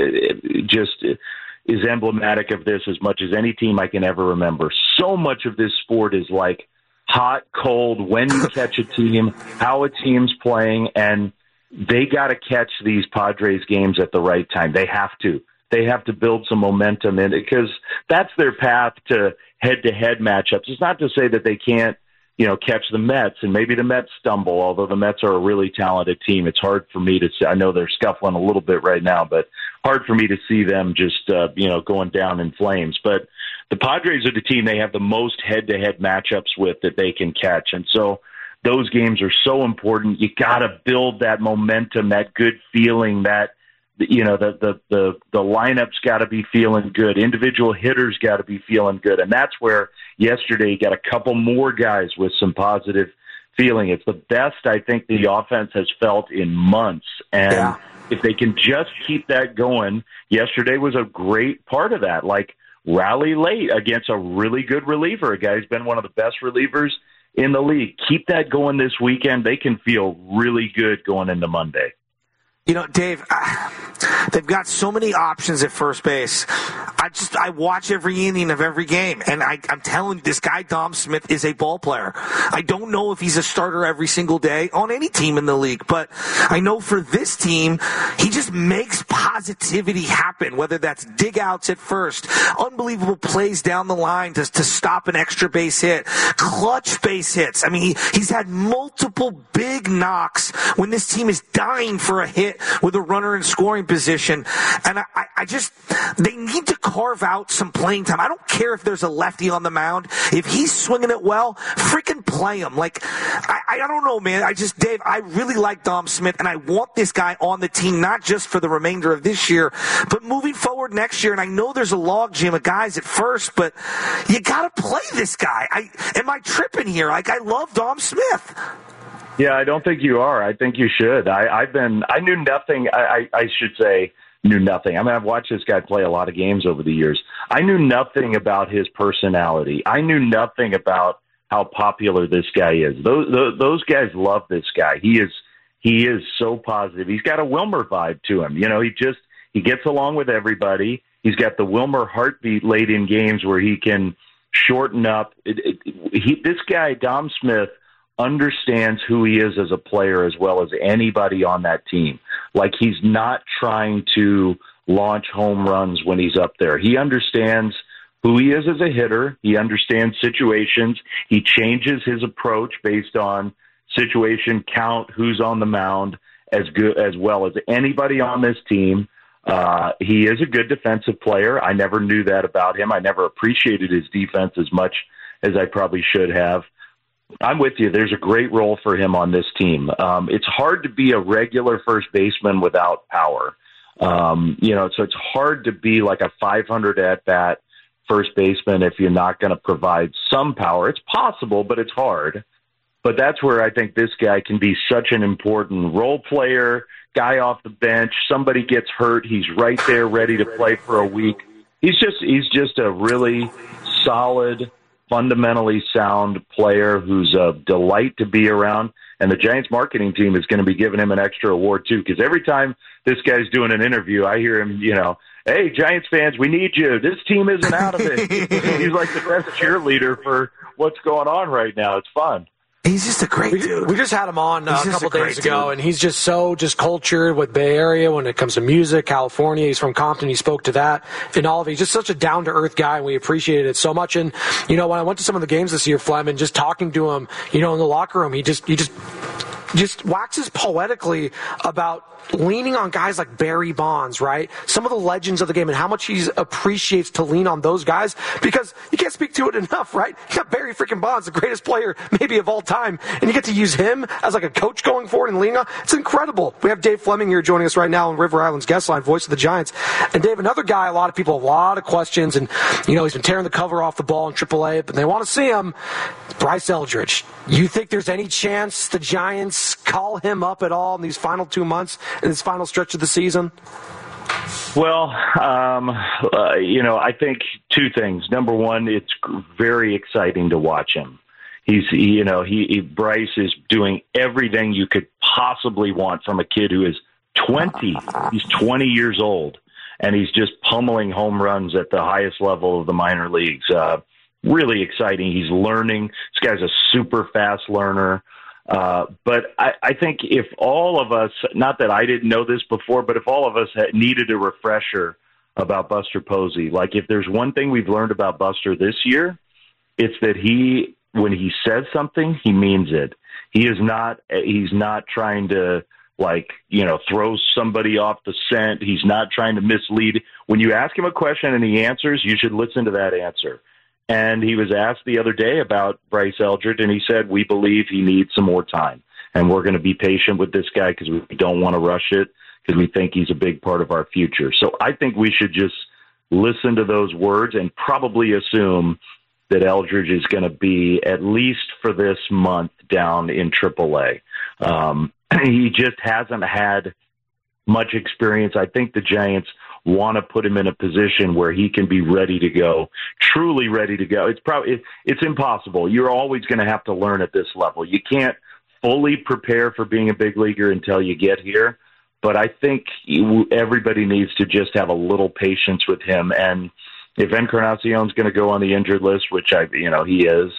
is, just is emblematic of this as much as any team I can ever remember. So much of this sport is like hot, cold, when you catch a team, how a team's playing, and they got to catch these Padres games at the right time. They have to. They have to build some momentum in it, because that's their path to head-to-head matchups. It's not to say that they can't, you know, catch the Mets, and maybe the Mets stumble, although the Mets are a really talented team. It's hard for me to see. I know they're scuffling a little bit right now, but hard for me to see them just, uh, you know, going down in flames. But the Padres are the team they have the most head-to-head matchups with that they can catch. And so those games are so important. You got to build that momentum, that good feeling, that, you know, the the the, the lineup's got to be feeling good. Individual hitters got to be feeling good. And that's where yesterday you got a couple more guys with some positive feeling. It's the best I think the offense has felt in months. And yeah. if they can just keep that going, yesterday was a great part of that. Like, rally late against a really good reliever, a guy who's been one of the best relievers in the league. Keep that going this weekend. They can feel really good going into Monday. You know, Dave, uh, they've got so many options at first base. I just, I watch every inning of every game, and I, I'm telling you, this guy, Dom Smith, is a ball player. I don't know if he's a starter every single day on any team in the league, but I know for this team, he just makes positivity happen, whether that's dig outs at first, unbelievable plays down the line to, to stop an extra base hit, clutch base hits. I mean, he, he's had multiple big knocks when this team is dying for a hit with a runner in scoring position. And I, I just, they need to carve out some playing time. I don't care if there's a lefty on the mound. If he's swinging it well, freaking play him. Like, I, I don't know, man. I just, Dave, I really like Dom Smith, and I want this guy on the team, not just for the remainder of this year, but moving forward next year. And I know there's a log jam of guys at first, but you got to play this guy. I, am I tripping here? Like, I love Dom Smith. Yeah, I don't think you are. I think you should. I, I've been, I knew nothing. I, I, I should say knew nothing. I mean, I've watched this guy play a lot of games over the years. I knew nothing about his personality. I knew nothing about how popular this guy is. Those, those, those guys love this guy. He is, he is so positive. He's got a Wilmer vibe to him. You know, he just, he gets along with everybody. He's got the Wilmer heartbeat late in games where he can shorten up. It, it, he, this guy, Dom Smith, understands who he is as a player as well as anybody on that team. Like, he's not trying to launch home runs when he's up there. He understands who he is as a hitter. He understands situations. He changes his approach based on situation, count, who's on the mound, as good as well as anybody on this team. Uh, he is a good defensive player. I never knew that about him. I never appreciated his defense as much as I probably should have. I'm with you. There's a great role for him on this team. Um, it's hard to be a regular first baseman without power. Um, you know, so it's hard to be like a five hundred at-bat first baseman if you're not going to provide some power. It's possible, but it's hard. But that's where I think this guy can be such an important role player, guy off the bench. Somebody gets hurt, he's right there ready to play for a week. He's just he's just a really solid, fundamentally sound player who's a delight to be around. And the Giants marketing team is going to be giving him an extra award too, because every time this guy's doing an interview, I hear him, you know, hey, Giants fans, we need you. This team isn't out of it. He's like the best cheerleader for what's going on right now. It's fun. He's just a great we, dude. We just had him on uh, a couple a days ago, dude. and he's just so just cultured with Bay Area when it comes to music, California. He's from Compton. He spoke to that and all of it. He's just such a down-to-earth guy, and we appreciated it so much. And, you know, when I went to some of the games this year, Flem, and just talking to him, you know, in the locker room, he just, he just, just waxes poetically about leaning on guys like Barry Bonds, right? Some of the legends of the game and how much he appreciates to lean on those guys because you can't speak to it enough, right? You got Barry freaking Bonds, the greatest player maybe of all time, and you get to use him as like a coach going forward and leaning on. It's incredible. We have Dave Fleming here joining us right now on River Island's guest line, voice of the Giants. And Dave, another guy, a lot of people, a lot of questions, and you know, he's been tearing the cover off the ball in triple A, but they want to see him. Bryce Eldridge. You think there's any chance the Giants call him up at all in these final two months, in this final stretch of the season? Well, um, uh, you know, I think two things. Number one, it's very exciting to watch him. He's, you know, he, he Bryce is doing everything you could possibly want from a kid who is twenty. He's twenty years old, and he's just pummeling home runs at the highest level of the minor leagues. Uh, really exciting. He's learning. This guy's a super fast learner. Uh, but I, I think if all of us, not that I didn't know this before, but if all of us had needed a refresher about Buster Posey, like if there's one thing we've learned about Buster this year, it's that he, when he says something, he means it. He is not, he's not trying to like, you know, throw somebody off the scent. He's not trying to mislead. When you ask him a question and he answers, you should listen to that answer. And he was asked the other day about Bryce Eldridge, and he said, we believe he needs some more time. And we're going to be patient with this guy because we don't want to rush it because we think he's a big part of our future. So I think we should just listen to those words and probably assume that Eldridge is going to be, at least for this month, down in triple A. Um, he just hasn't had much experience. I think the Giants want to put him in a position where he can be ready to go, truly ready to go. It's probably it, it's impossible. You're always going to have to learn at this level. You can't fully prepare for being a big leaguer until you get here. But I think everybody needs to just have a little patience with him. And if Encarnacion's going to go on the injured list, which I, you know, he is,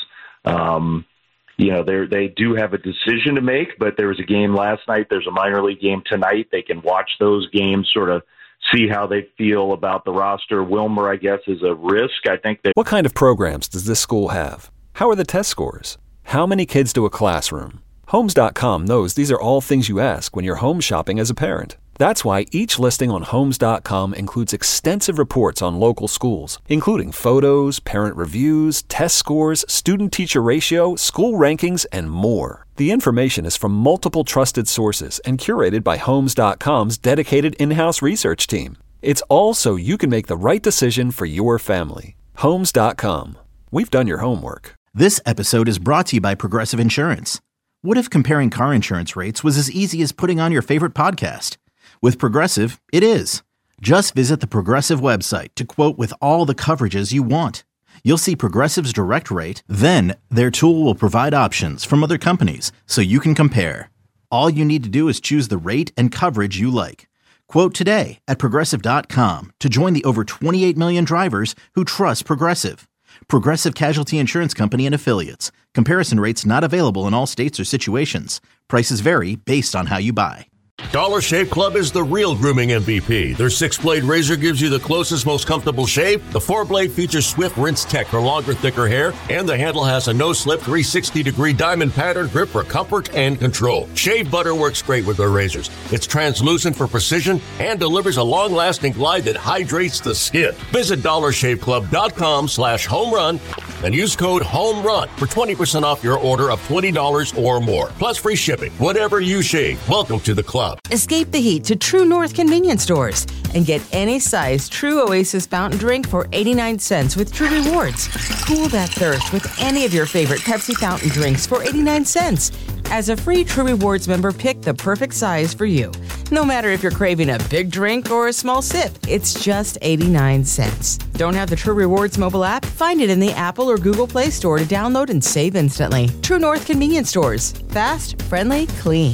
um, you know, they they do have a decision to make. But there was a game last night. There's a minor league game tonight. They can watch those games, sort of see how they feel about the roster. Wilmer, I guess, is a risk. I think that. What kind of programs does this school have? How are the test scores? How many kids do a classroom? Homes dot com knows these are all things you ask when you're home shopping as a parent. That's why each listing on Homes dot com includes extensive reports on local schools, including photos, parent reviews, test scores, student-teacher ratio, school rankings, and more. The information is from multiple trusted sources and curated by Homes dot com's dedicated in-house research team. It's all so you can make the right decision for your family. Homes dot com. We've done your homework. This episode is brought to you by Progressive Insurance. What if comparing car insurance rates was as easy as putting on your favorite podcast? With Progressive, it is. Just visit the Progressive website to quote with all the coverages you want. You'll see Progressive's direct rate, then their tool will provide options from other companies so you can compare. All you need to do is choose the rate and coverage you like. Quote today at Progressive dot com to join the over twenty-eight million drivers who trust Progressive. Progressive Casualty Insurance Company and Affiliates. Comparison rates not available in all states or situations. Prices vary based on how you buy. Dollar Shave Club is the real grooming M V P. Their six-blade razor gives you the closest, most comfortable shave. The four-blade features Swift Rinse Tech for longer, thicker hair. And the handle has a no-slip three hundred sixty degree diamond pattern grip for comfort and control. Shave butter works great with their razors. It's translucent for precision and delivers a long-lasting glide that hydrates the skin. Visit dollar shave club dot com slash home run and use code HOMERUN for twenty percent off your order of twenty dollars or more. Plus free shipping. Whatever you shave, welcome to the club. Escape the heat to True North convenience stores and get any size True Oasis fountain drink for eighty-nine cents with True Rewards. Cool that thirst with any of your favorite Pepsi fountain drinks for eighty-nine cents. As a free True Rewards member, pick the perfect size for you. No matter if you're craving a big drink or a small sip, it's just eighty-nine cents. Don't have the True Rewards mobile app? Find it in the Apple or Google Play Store to download and save instantly. True North convenience stores. Fast, friendly, clean.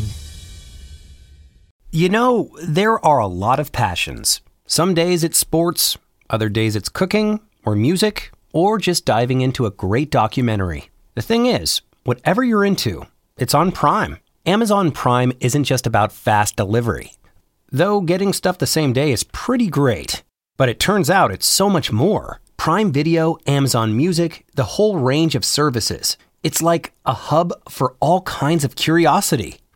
You know, there are a lot of passions. Some days it's sports, other days it's cooking, or music, or just diving into a great documentary. The thing is, whatever you're into, it's on Prime. Amazon Prime isn't just about fast delivery. Though getting stuff the same day is pretty great. But it turns out it's so much more. Prime Video, Amazon Music, the whole range of services. It's like a hub for all kinds of curiosity.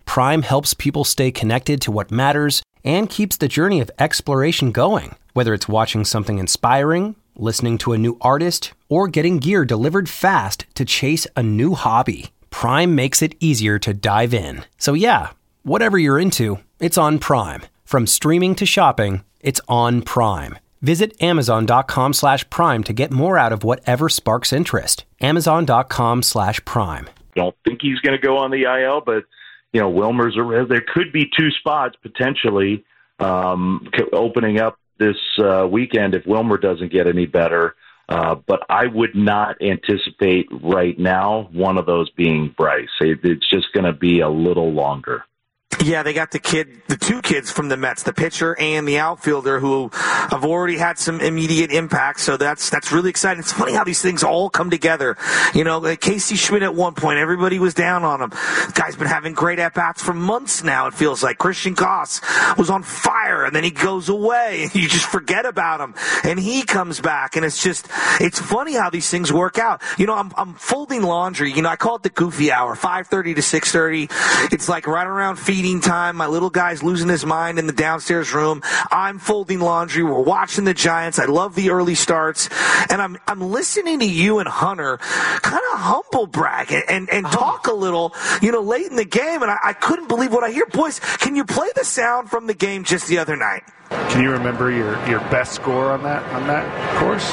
Prime helps people stay connected to what matters and keeps the journey of exploration going. Whether it's watching something inspiring, listening to a new artist, or getting gear delivered fast to chase a new hobby, Prime makes it easier to dive in. So yeah, whatever you're into, it's on Prime. From streaming to shopping, it's on Prime. Visit amazon.com slash prime to get more out of whatever sparks interest. Amazon.com slash prime. Don't think he's going to go on the I L, but, you know, Wilmer's a, there could be two spots potentially um, opening up this uh, weekend if Wilmer doesn't get any better. Uh, but I would not anticipate right now one of those being Bryce. It, it's just going to be a little longer. Yeah, they got the kid, the two kids from the Mets, the pitcher and the outfielder, who have already had some immediate impact. So that's that's really exciting. It's funny how these things all come together. You know, like Casey Schmidt at one point, everybody was down on him. The guy's been having great at bats for months now. It feels like Christian Goss was on fire, and then he goes away, and you just forget about him, and he comes back, and it's just it's funny how these things work out. You know, I'm I'm folding laundry. You know, I call it the goofy hour, five thirty to six thirty. It's like right around feeding time. My little guy's losing his mind in the downstairs room. I'm folding laundry. We're watching the Giants. I love the early starts. And I'm I'm listening to you and Hunter kind of humble brag and, and, and talk a little, you know, late in the game. And I, I couldn't believe what I hear. Boys, can you play the sound from the game just the other night? Can you remember your, your best score on that on that course?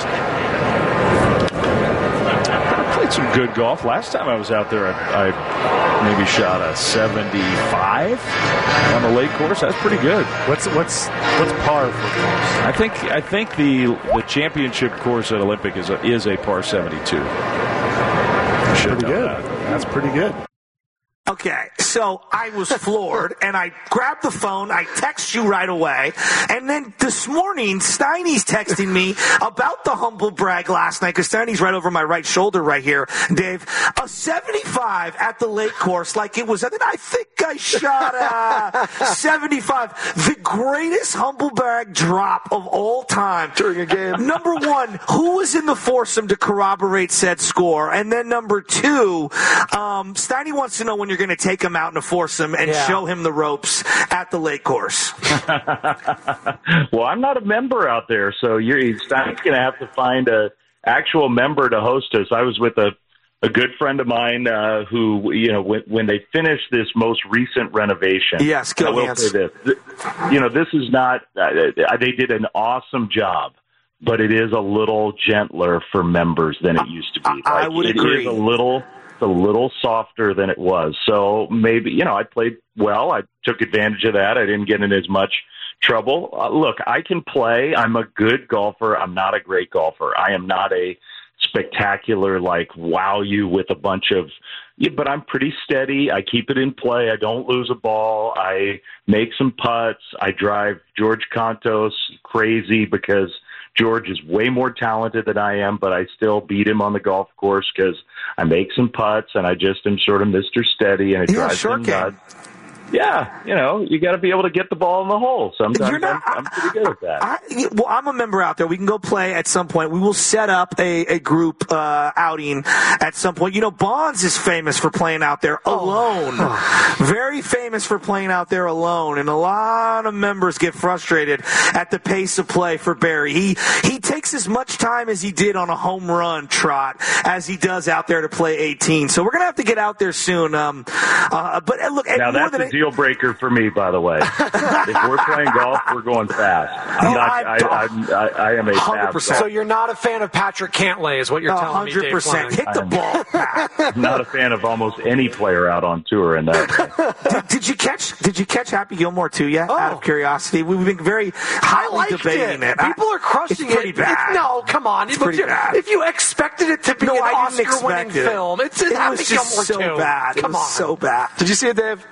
I played some good golf. Last time I was out there, I, I maybe shot a seventy-five on the lake course. That's pretty good. What's what's what's par for course? I think I think the the championship course at Olympic is a, is a par seventy-two. Pretty good. That. That's pretty good. Okay, so I was floored, and I grabbed the phone, I text you right away, and then this morning, Steiny's texting me about the humble brag last night, because Steiny's right over my right shoulder right here, Dave. A seventy-five at the lake course, like it was, and then I think I shot a seventy-five. The greatest humble brag drop of all time. During a game. Number one, who was in the foursome to corroborate said score? And then number two, um, Steiny wants to know when you're going to take him out in a foursome and yeah. show him the ropes at the lake course. Well, I'm not a member out there, so you're Steiny's going to have to find a actual member to host us. I was with a, a good friend of mine uh, who, you know, when, when they finished this most recent renovation. Yes, I will say this. You know, this is not uh, – they did an awesome job, but it is a little gentler for members than it used to be. I, like, I would it agree. It is a little – a little softer than it was. So maybe, you know, I played well. I took advantage of that. I didn't get in as much trouble. Uh, look, I can play. I'm a good golfer. I'm not a great golfer. I am not a spectacular, like, wow you with a bunch of, yeah, but I'm pretty steady. I keep it in play. I don't lose a ball. I make some putts. I drive George Contos crazy because George is way more talented than I am, but I still beat him on the golf course because I make some putts and I just am sort of Mister Steady and it yeah, drives sure him nuts. Yeah, you know, you got to be able to get the ball in the hole. Sometimes not, I'm, I'm pretty good at that. I, well, I'm a member out there. We can go play at some point. We will set up a, a group uh, outing at some point. You know, Bonds is famous for playing out there alone. Oh. Very famous for playing out there alone. And a lot of members get frustrated at the pace of play for Barry. He he takes as much time as he did on a home run trot as he does out there to play eighteen. So we're going to have to get out there soon. Um, uh, but uh, look, now that's a deal breaker for me, by the way. If we're playing golf, we're going fast. I'm not, I, I, I, I am a fast. So you're not a fan of Patrick Cantlay, is what you're telling me, Dave one hundred percent. Hit the ball. I'm not a fan of almost any player out on tour in that. did, did you catch? Did you catch Happy Gilmore too yet? Oh. Out of curiosity, we've been very highly debating it. it. People are crushing it's pretty it. Bad. It's, no, come on. It's if pretty you, bad. If you expected it to be no, an I didn't Oscar-winning expect it. film, it's it Happy was Gilmore just so too. Bad. Come it was on, so bad. Did you see it, Dave?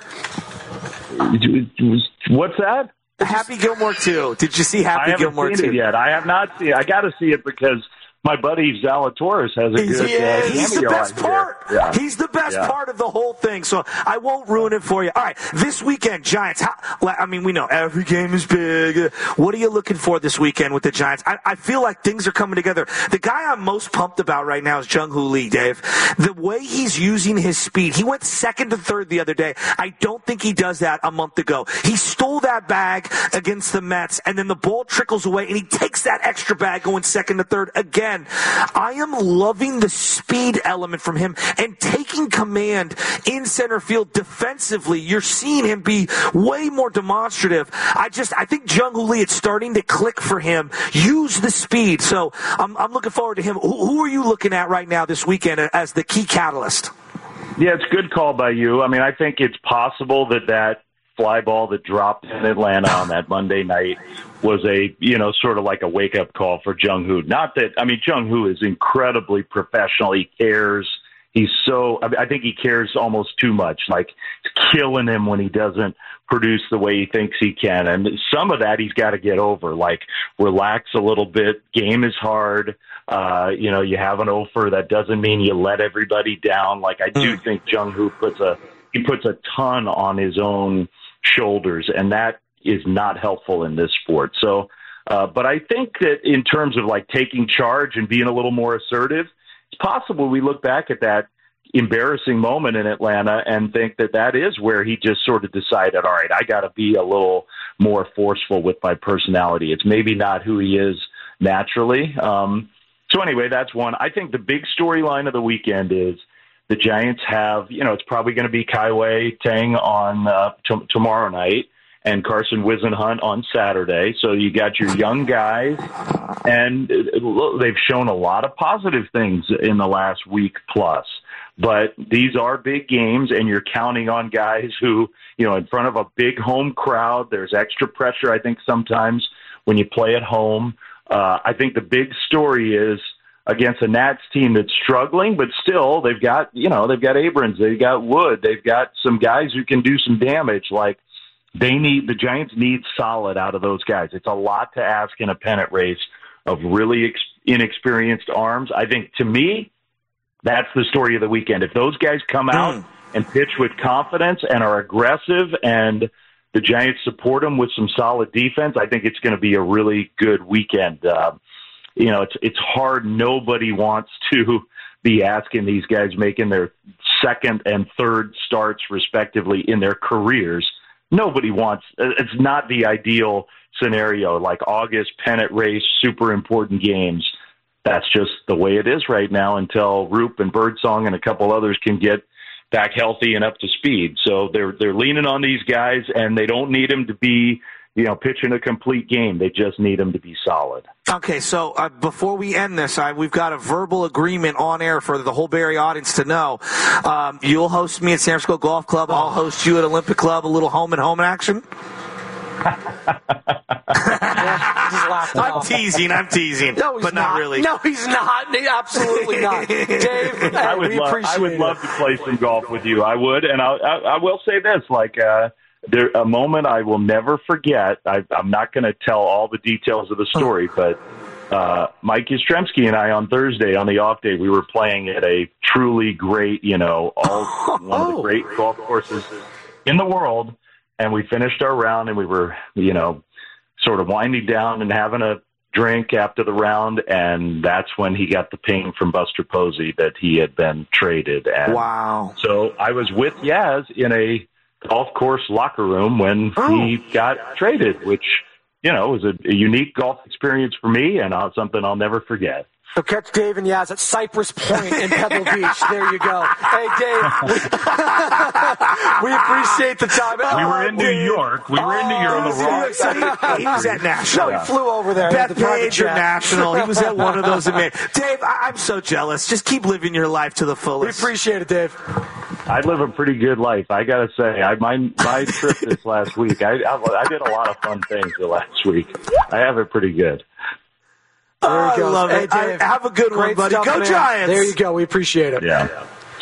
What's that? Happy Gilmore two. Did you see Happy I haven't Gilmore seen two? it yet. I have not seen it. I got to see it because my buddy Zalatoris has a good yeah, uh, he's the cameo best on part. Yeah. He's the best Yeah. part of the whole thing, so I won't ruin it for you. All right, this weekend, Giants. How, I mean, we know every game is big. What are you looking for this weekend with the Giants? I, I feel like things are coming together. The guy I'm most pumped about right now is Jung-Hoo Lee, Dave. The way he's using his speed. He went second to third the other day. I don't think he does that a month ago. He stole that bag against the Mets, and then the ball trickles away, and he takes that extra bag going second to third again. I am loving the speed element from him and taking command in center field defensively. You're seeing him be way more demonstrative. I just, I think Jung-Hoo Lee, it's starting to click for him. Use the speed. So I'm, I'm looking forward to him. Who, who are you looking at right now this weekend as the key catalyst? Yeah, it's a good call by you. I mean, I think it's possible that that fly ball that dropped in Atlanta on that Monday night was a, you know, sort of like a wake-up call for Jung-Hoo. Not that, I mean, Jung-Hoo is incredibly professional. He cares. He's so, I, mean, I think he cares almost too much. Like, it's killing him when he doesn't produce the way he thinks he can. And some of that he's got to get over. Like, relax a little bit. Game is hard. Uh, you know, you have an offer. That doesn't mean you let everybody down. Like, I do think Jung-Hoo puts a, he puts a ton on his own shoulders, and that is not helpful in this sport. So, uh, but I think that in terms of like taking charge and being a little more assertive, it's possible we look back at that embarrassing moment in Atlanta and think that that is where he just sort of decided, all right, I got to be a little more forceful with my personality. It's maybe not who he is naturally. Um, so anyway, that's one. I think the big storyline of the weekend is the Giants have, you know, it's probably going to be Kaiwei Tang on uh, t- tomorrow night and Carson Whisenhunt on Saturday. So you got your young guys, and they've shown a lot of positive things in the last week plus. But these are big games, and you're counting on guys who, you know, in front of a big home crowd, there's extra pressure, I think, sometimes when you play at home. Uh, I think the big story is against a Nats team that's struggling, but still they've got, you know, they've got Abrams, they've got Wood, they've got some guys who can do some damage. Like, they need, the Giants need solid out of those guys. It's a lot to ask in a pennant race of really ex- inexperienced arms. I think, to me, that's the story of the weekend. If those guys come out mm. and pitch with confidence and are aggressive, and the Giants support them with some solid defense, I think it's going to be a really good weekend. Uh, you know, it's it's hard. Nobody wants to be asking these guys making their second and third starts, respectively, in their careers. Nobody wants – it's not the ideal scenario, like August pennant race, super important games. That's just the way it is right now until Roop and Birdsong and a couple others can get back healthy and up to speed. So they're they're leaning on these guys, and they don't need them to be, you know, pitching a complete game. They just need them to be solid. Okay, so uh, before we end this, uh, we've got a verbal agreement on air for the whole Barry audience to know. Um, you'll host me at San Francisco Golf Club. I'll host you at Olympic Club, a little home and home action. I'm teasing, I'm teasing, no, but not. not really. No, he's not. Absolutely not. Dave, I would, we love, appreciate I would it. love to play some golf with you. I would, and I, I, I will say this, like, uh, there a moment I will never forget. I, I'm not going to tell all the details of the story, but uh, Mike Yastrzemski and I on Thursday on the off day, we were playing at a truly great, you know, all one of the great golf courses in the world. And we finished our round, and we were, you know, sort of winding down and having a drink after the round, and that's when he got the ping from Buster Posey that he had been traded. And wow. So I was with Yaz in a golf course locker room when oh. he got traded, which, you know, was a, a unique golf experience for me, and uh, something I'll never forget. So catch Dave and Yaz at Cypress Point in Pebble Beach. There you go. Hey, Dave, we, we appreciate the time. We oh, were in Dave. New York. We were in New York on the wrong side. He was at National. No, he flew over there. Bethpage International. He was at one of those. Dave, I- I'm so jealous. Just keep living your life to the fullest. We appreciate it, Dave. I live a pretty good life, I got to say. I, my my trip this last week, I, I, I did a lot of fun things the last week. I have it pretty good. There you go. I love hey, it. Dave, I, have a good one, buddy. Go man. Giants. There you go. We appreciate it. Yeah.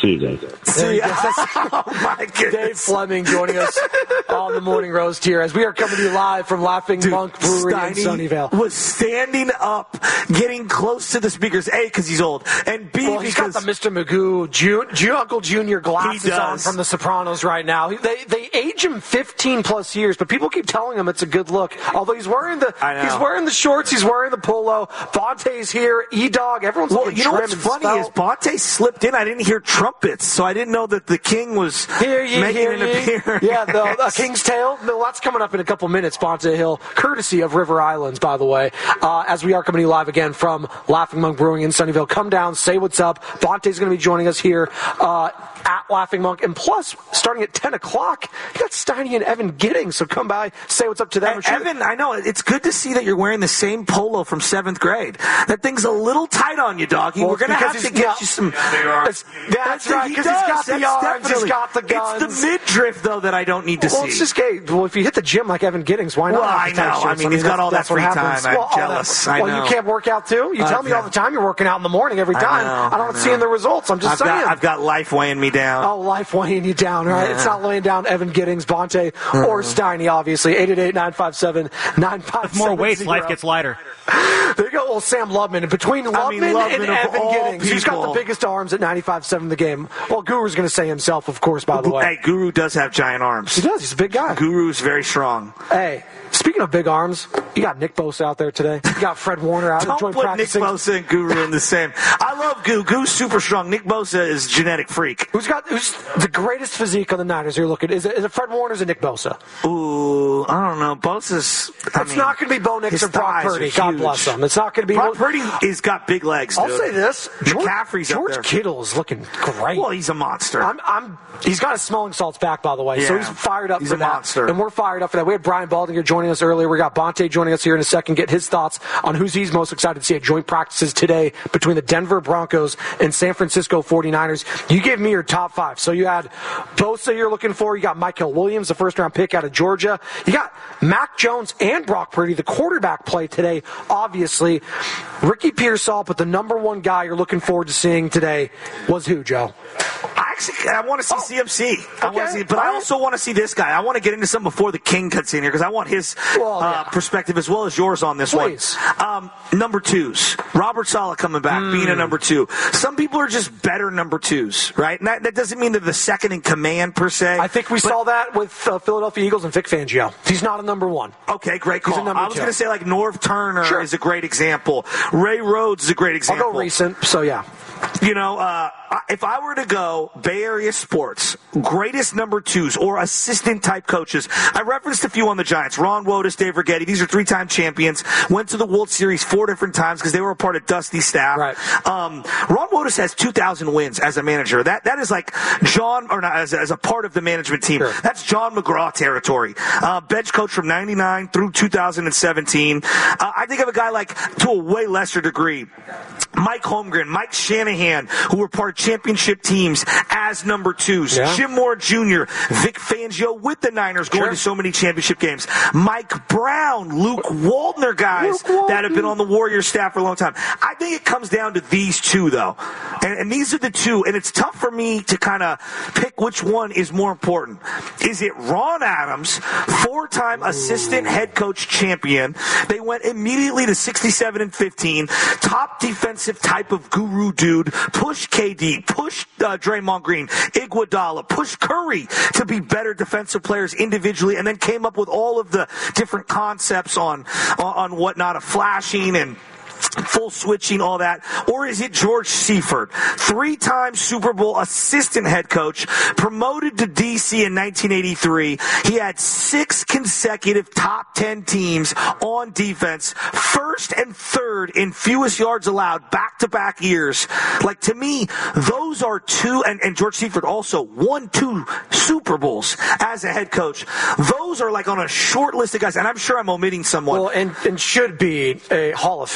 See you guys. See, oh my goodness. Dave Fleming joining us on the Morning Roast here as we are coming to you live from Laughing Dude, Monk Brewery Steiny in Sunnyvale. Was standing up, getting close to the speakers. A, because he's old, and B, well, he's because got the Mister Magoo, Ju- Ju- Uncle Junior glasses on from The Sopranos right now. They they age him fifteen plus years, but people keep telling him it's a good look. Although he's wearing the he's wearing the shorts, he's wearing the polo. Bonte's here, E-Dog, everyone's well, looking you know trim what's and funny spelled. is Bonte slipped in. I didn't hear trumpets, so I didn't know that the king was Hear ye, making hear an ye. appearance. Yeah, the, the King's Tale. No, that's coming up in a couple minutes, Bonte Hill, courtesy of River Islands, by the way. Uh, as we are coming to you live again from Laughing Monk Brewing in Sunnyvale. Come down, say what's up. Bonte's going to be joining us here uh, at Laughing Monk. And plus, starting at ten o'clock, you got Steiny and Evan Giddings, so come by, say what's up to them. And Evan, I know, it's good to see that you're wearing the same polo from seventh grade. That thing's a little tight on you, doggy. Well, We're going to have to get yeah, you some... That's, that's right, because he's got the arms, he's got the guns. It's the midriff, though, that I don't need to well, see. It's just gay. Well, if you hit the gym like Evan Giddings, why not? Well, I know. I mean, he's got all that free time. I'm well, jealous. That, I well, know. you can't work out, too? You tell uh, me all the time you're working out in the morning every time. I, know, I don't I see know. the results. I'm just I've saying. Got, I've got life weighing me down. Oh, life weighing you down, right? Yeah. It's not laying down Evan Giddings, Bonte, uh-huh. or Steiny, obviously. eight eight eight, nine five seven, nine five seven. With more weights, life gets lighter. There you go, old Sam Lubman. And between Lubman, I mean, Lubman and Evan Giddings, people. He's got the biggest arms at ninety-five point seven the game. Well, Guru's going to say himself, of course, by the way. Hey, Guru does have giant arms. He does. He's a big guy. Guru's very strong. Hey, speaking of big arms, you got Nick Bosa out there today. You got Fred Warner out Don't joint put practicing. Nick Bosa and Guru in the same. I love Goo. Goo's super strong. Nick Bosa is genetic freak. Who's got who's the greatest physique on the Niners? You're looking. Is it, is it Fred Warner or is it Nick Bosa? Ooh, I don't know. Bosa's. I it's mean, not going to be Bo Nix or Brock Purdy. God bless him. It's not going to be. Brock Purdy has got big legs. I'll dude. say this: George, McCaffrey's George up there. Kittle is looking great. Well, he's a monster. I'm, I'm. He's got his smelling salts back, by the way, yeah. so he's fired up he's for a that. Monster. And we're fired up for that. We had Brian Baldinger joining us earlier. We got Bonte joining us here in a second. Get his thoughts on who's he's most excited to see at joint practices today between the Denver Broncos and San Francisco forty-niners. You gave me your top five. So you had Bosa you're looking for. You got Michael Williams, the first-round pick out of Georgia. You got Mac Jones and Brock Purdy, the quarterback play today, obviously. Ricky Pearsall, but the number one guy you're looking forward to seeing today was who, Joe? Actually, I want to see oh. C M C. I okay. want to see, but All I right. also want to see this guy. I want to get into some before the King cuts in here because I want his well, yeah. uh, perspective as well as yours on this Please. one. Um, number twos. Robert Saleh coming back, mm. being a number two. Some people are just better number twos, right? And that, that doesn't mean they're the second in command per se. I think we but, saw that with uh, Philadelphia Eagles and Vic Fangio. He's not a number one. Okay, great call. I was going to say like Norv Turner sure. is a great example. Ray Rhodes is a great example. I'll go recent, so yeah. You know, uh, if I were to go Bay Area sports, greatest number twos or assistant type coaches, I referenced a few on the Giants. Ron Wotus, Dave Righetti. These are three-time champions. Went to the World Series four different times because they were a part of Dusty's staff. Right. Um, Ron Wotus has two thousand wins as a manager. That That is like John, or not, as a, as a part of the management team. Sure. That's John McGraw territory. Uh, bench coach from ninety-nine through two thousand seventeen. Uh, I think of a guy like, to a way lesser degree, Mike Holmgren, Mike Shanahan, who were part of championship teams as number twos. Yeah. Jim Moore Junior, Vic Fangio with the Niners going sure. to so many championship games. Mike Brown, Luke Waldner, guys Luke that have been on the Warriors staff for a long time. I think it comes down to these two, though. And, and these are the two. And it's tough for me to kind of pick which one is more important. Is it Ron Adams, four-time Ooh. assistant head coach champion? They went immediately to sixty-seven and fifteen. Top defensive type of guru dude. Push K D, push uh, Draymond Green, Iguodala, push Curry to be better defensive players individually, and then came up with all of the different concepts on on, on whatnot of flashing and full switching, all that? Or is it George Seifert, three-time Super Bowl assistant head coach, promoted to D C in nineteen eighty-three. He had six consecutive top ten teams on defense, first and third in fewest yards allowed, back-to-back years. Like, to me, those are two, and, and George Seifert also won two Super Bowls as a head coach. Those are like on a short list of guys, and I'm sure I'm omitting someone. Well, and, and should be a Hall of Famer, by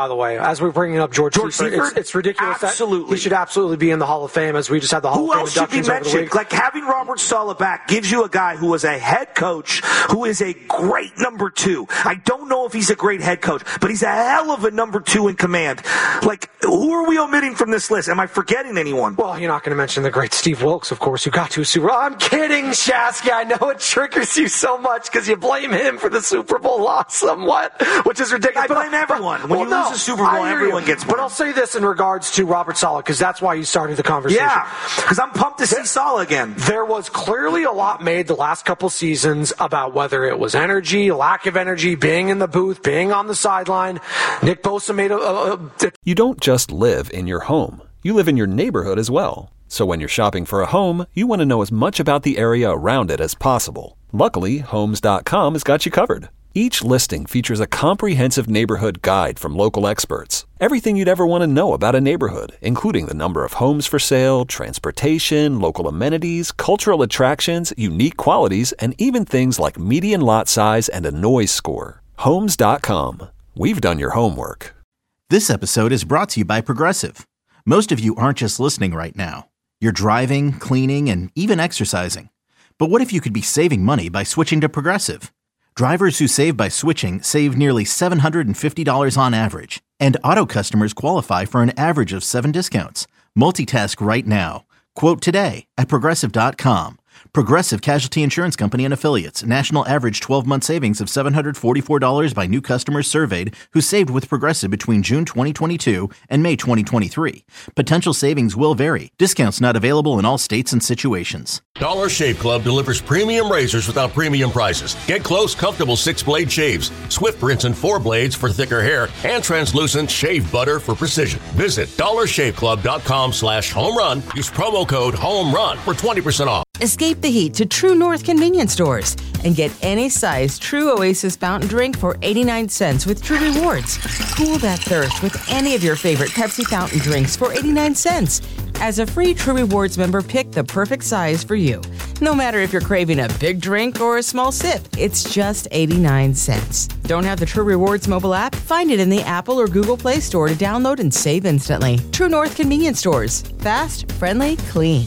by the way. As we're bringing up George, George Seifert, Seifert? It's, it's ridiculous. Absolutely. That he should absolutely be in the Hall of Fame, as we just had the Hall Who of Fame else should be inductions over the mentioned? week. Like, having Robert Saleh back gives you a guy who was a head coach, who is a great number two. I don't know if he's a great head coach, but he's a hell of a number two in command. Like, who are we omitting from this list? Am I forgetting anyone? Well, you're not going to mention the great Steve Wilkes, of course, who got to a Super Bowl. I'm kidding, Shasky. I know it triggers you so much because you blame him for the Super Bowl loss somewhat, which is ridiculous. I but, blame everyone. But, when well, you no, lose a Super Bowl, everyone you. gets blamed. But I'll say this in regards to Robert Saleh, because that's why you started the conversation. Yeah, because I'm pumped to see Saleh again. There was clearly a lot made the last couple seasons about whether it was energy, lack of energy, being in the booth, being on the sideline. Nick Bosa made a... a, a You don't just live in your home. You live in your neighborhood as well. So when you're shopping for a home, you want to know as much about the area around it as possible. Luckily, Homes dot com has got you covered. Each listing features a comprehensive neighborhood guide from local experts. Everything you'd ever want to know about a neighborhood, including the number of homes for sale, transportation, local amenities, cultural attractions, unique qualities, and even things like median lot size and a noise score. Homes dot com. We've done your homework. This episode is brought to you by Progressive. Most of you aren't just listening right now. You're driving, cleaning, and even exercising. But what if you could be saving money by switching to Progressive? Drivers who save by switching save nearly seven hundred fifty dollars on average. And auto customers qualify for an average of seven discounts. Multitask right now. Quote today at Progressive dot com. Progressive Casualty Insurance Company and Affiliates. National average twelve-month savings of seven hundred forty-four dollars by new customers surveyed who saved with Progressive between June twenty twenty-two and May twenty twenty-three. Potential savings will vary. Discounts not available in all states and situations. Dollar Shave Club delivers premium razors without premium prices. Get close, comfortable six-blade shaves, Swift rinse and four blades for thicker hair, and translucent shave butter for precision. Visit dollar shave club dot com slash home run. Use promo code HOMERUN for twenty percent off. Escape the heat to True North convenience stores and get any size True Oasis fountain drink for eighty-nine cents with True Rewards. Cool that thirst with any of your favorite Pepsi fountain drinks for eighty-nine cents. As a free True Rewards member, pick the perfect size for you. No matter if you're craving a big drink or a small sip, it's just eighty-nine cents. Don't have the True Rewards mobile app? Find it in the Apple or Google Play Store to download and save instantly. True North convenience stores. Fast, friendly, clean.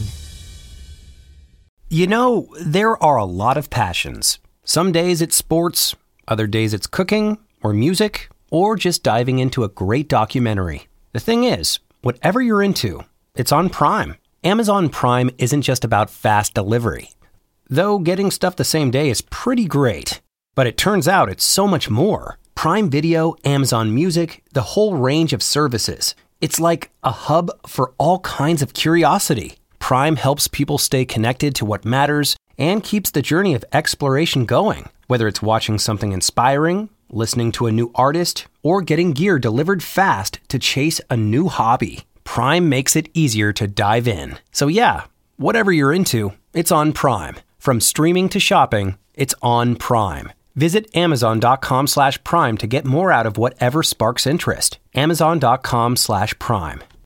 You know, there are a lot of passions. Some days it's sports, other days it's cooking, or music, or just diving into a great documentary. The thing is, whatever you're into, it's on Prime. Amazon Prime isn't just about fast delivery. Though getting stuff the same day is pretty great. But it turns out it's so much more. Prime Video, Amazon Music, the whole range of services. It's like a hub for all kinds of curiosity. Prime helps people stay connected to what matters and keeps the journey of exploration going. Whether it's watching something inspiring, listening to a new artist, or getting gear delivered fast to chase a new hobby, Prime makes it easier to dive in. So yeah, whatever you're into, it's on Prime. From streaming to shopping, it's on Prime. Visit amazon dot com slash prime to get more out of whatever sparks interest. amazon dot com slash prime.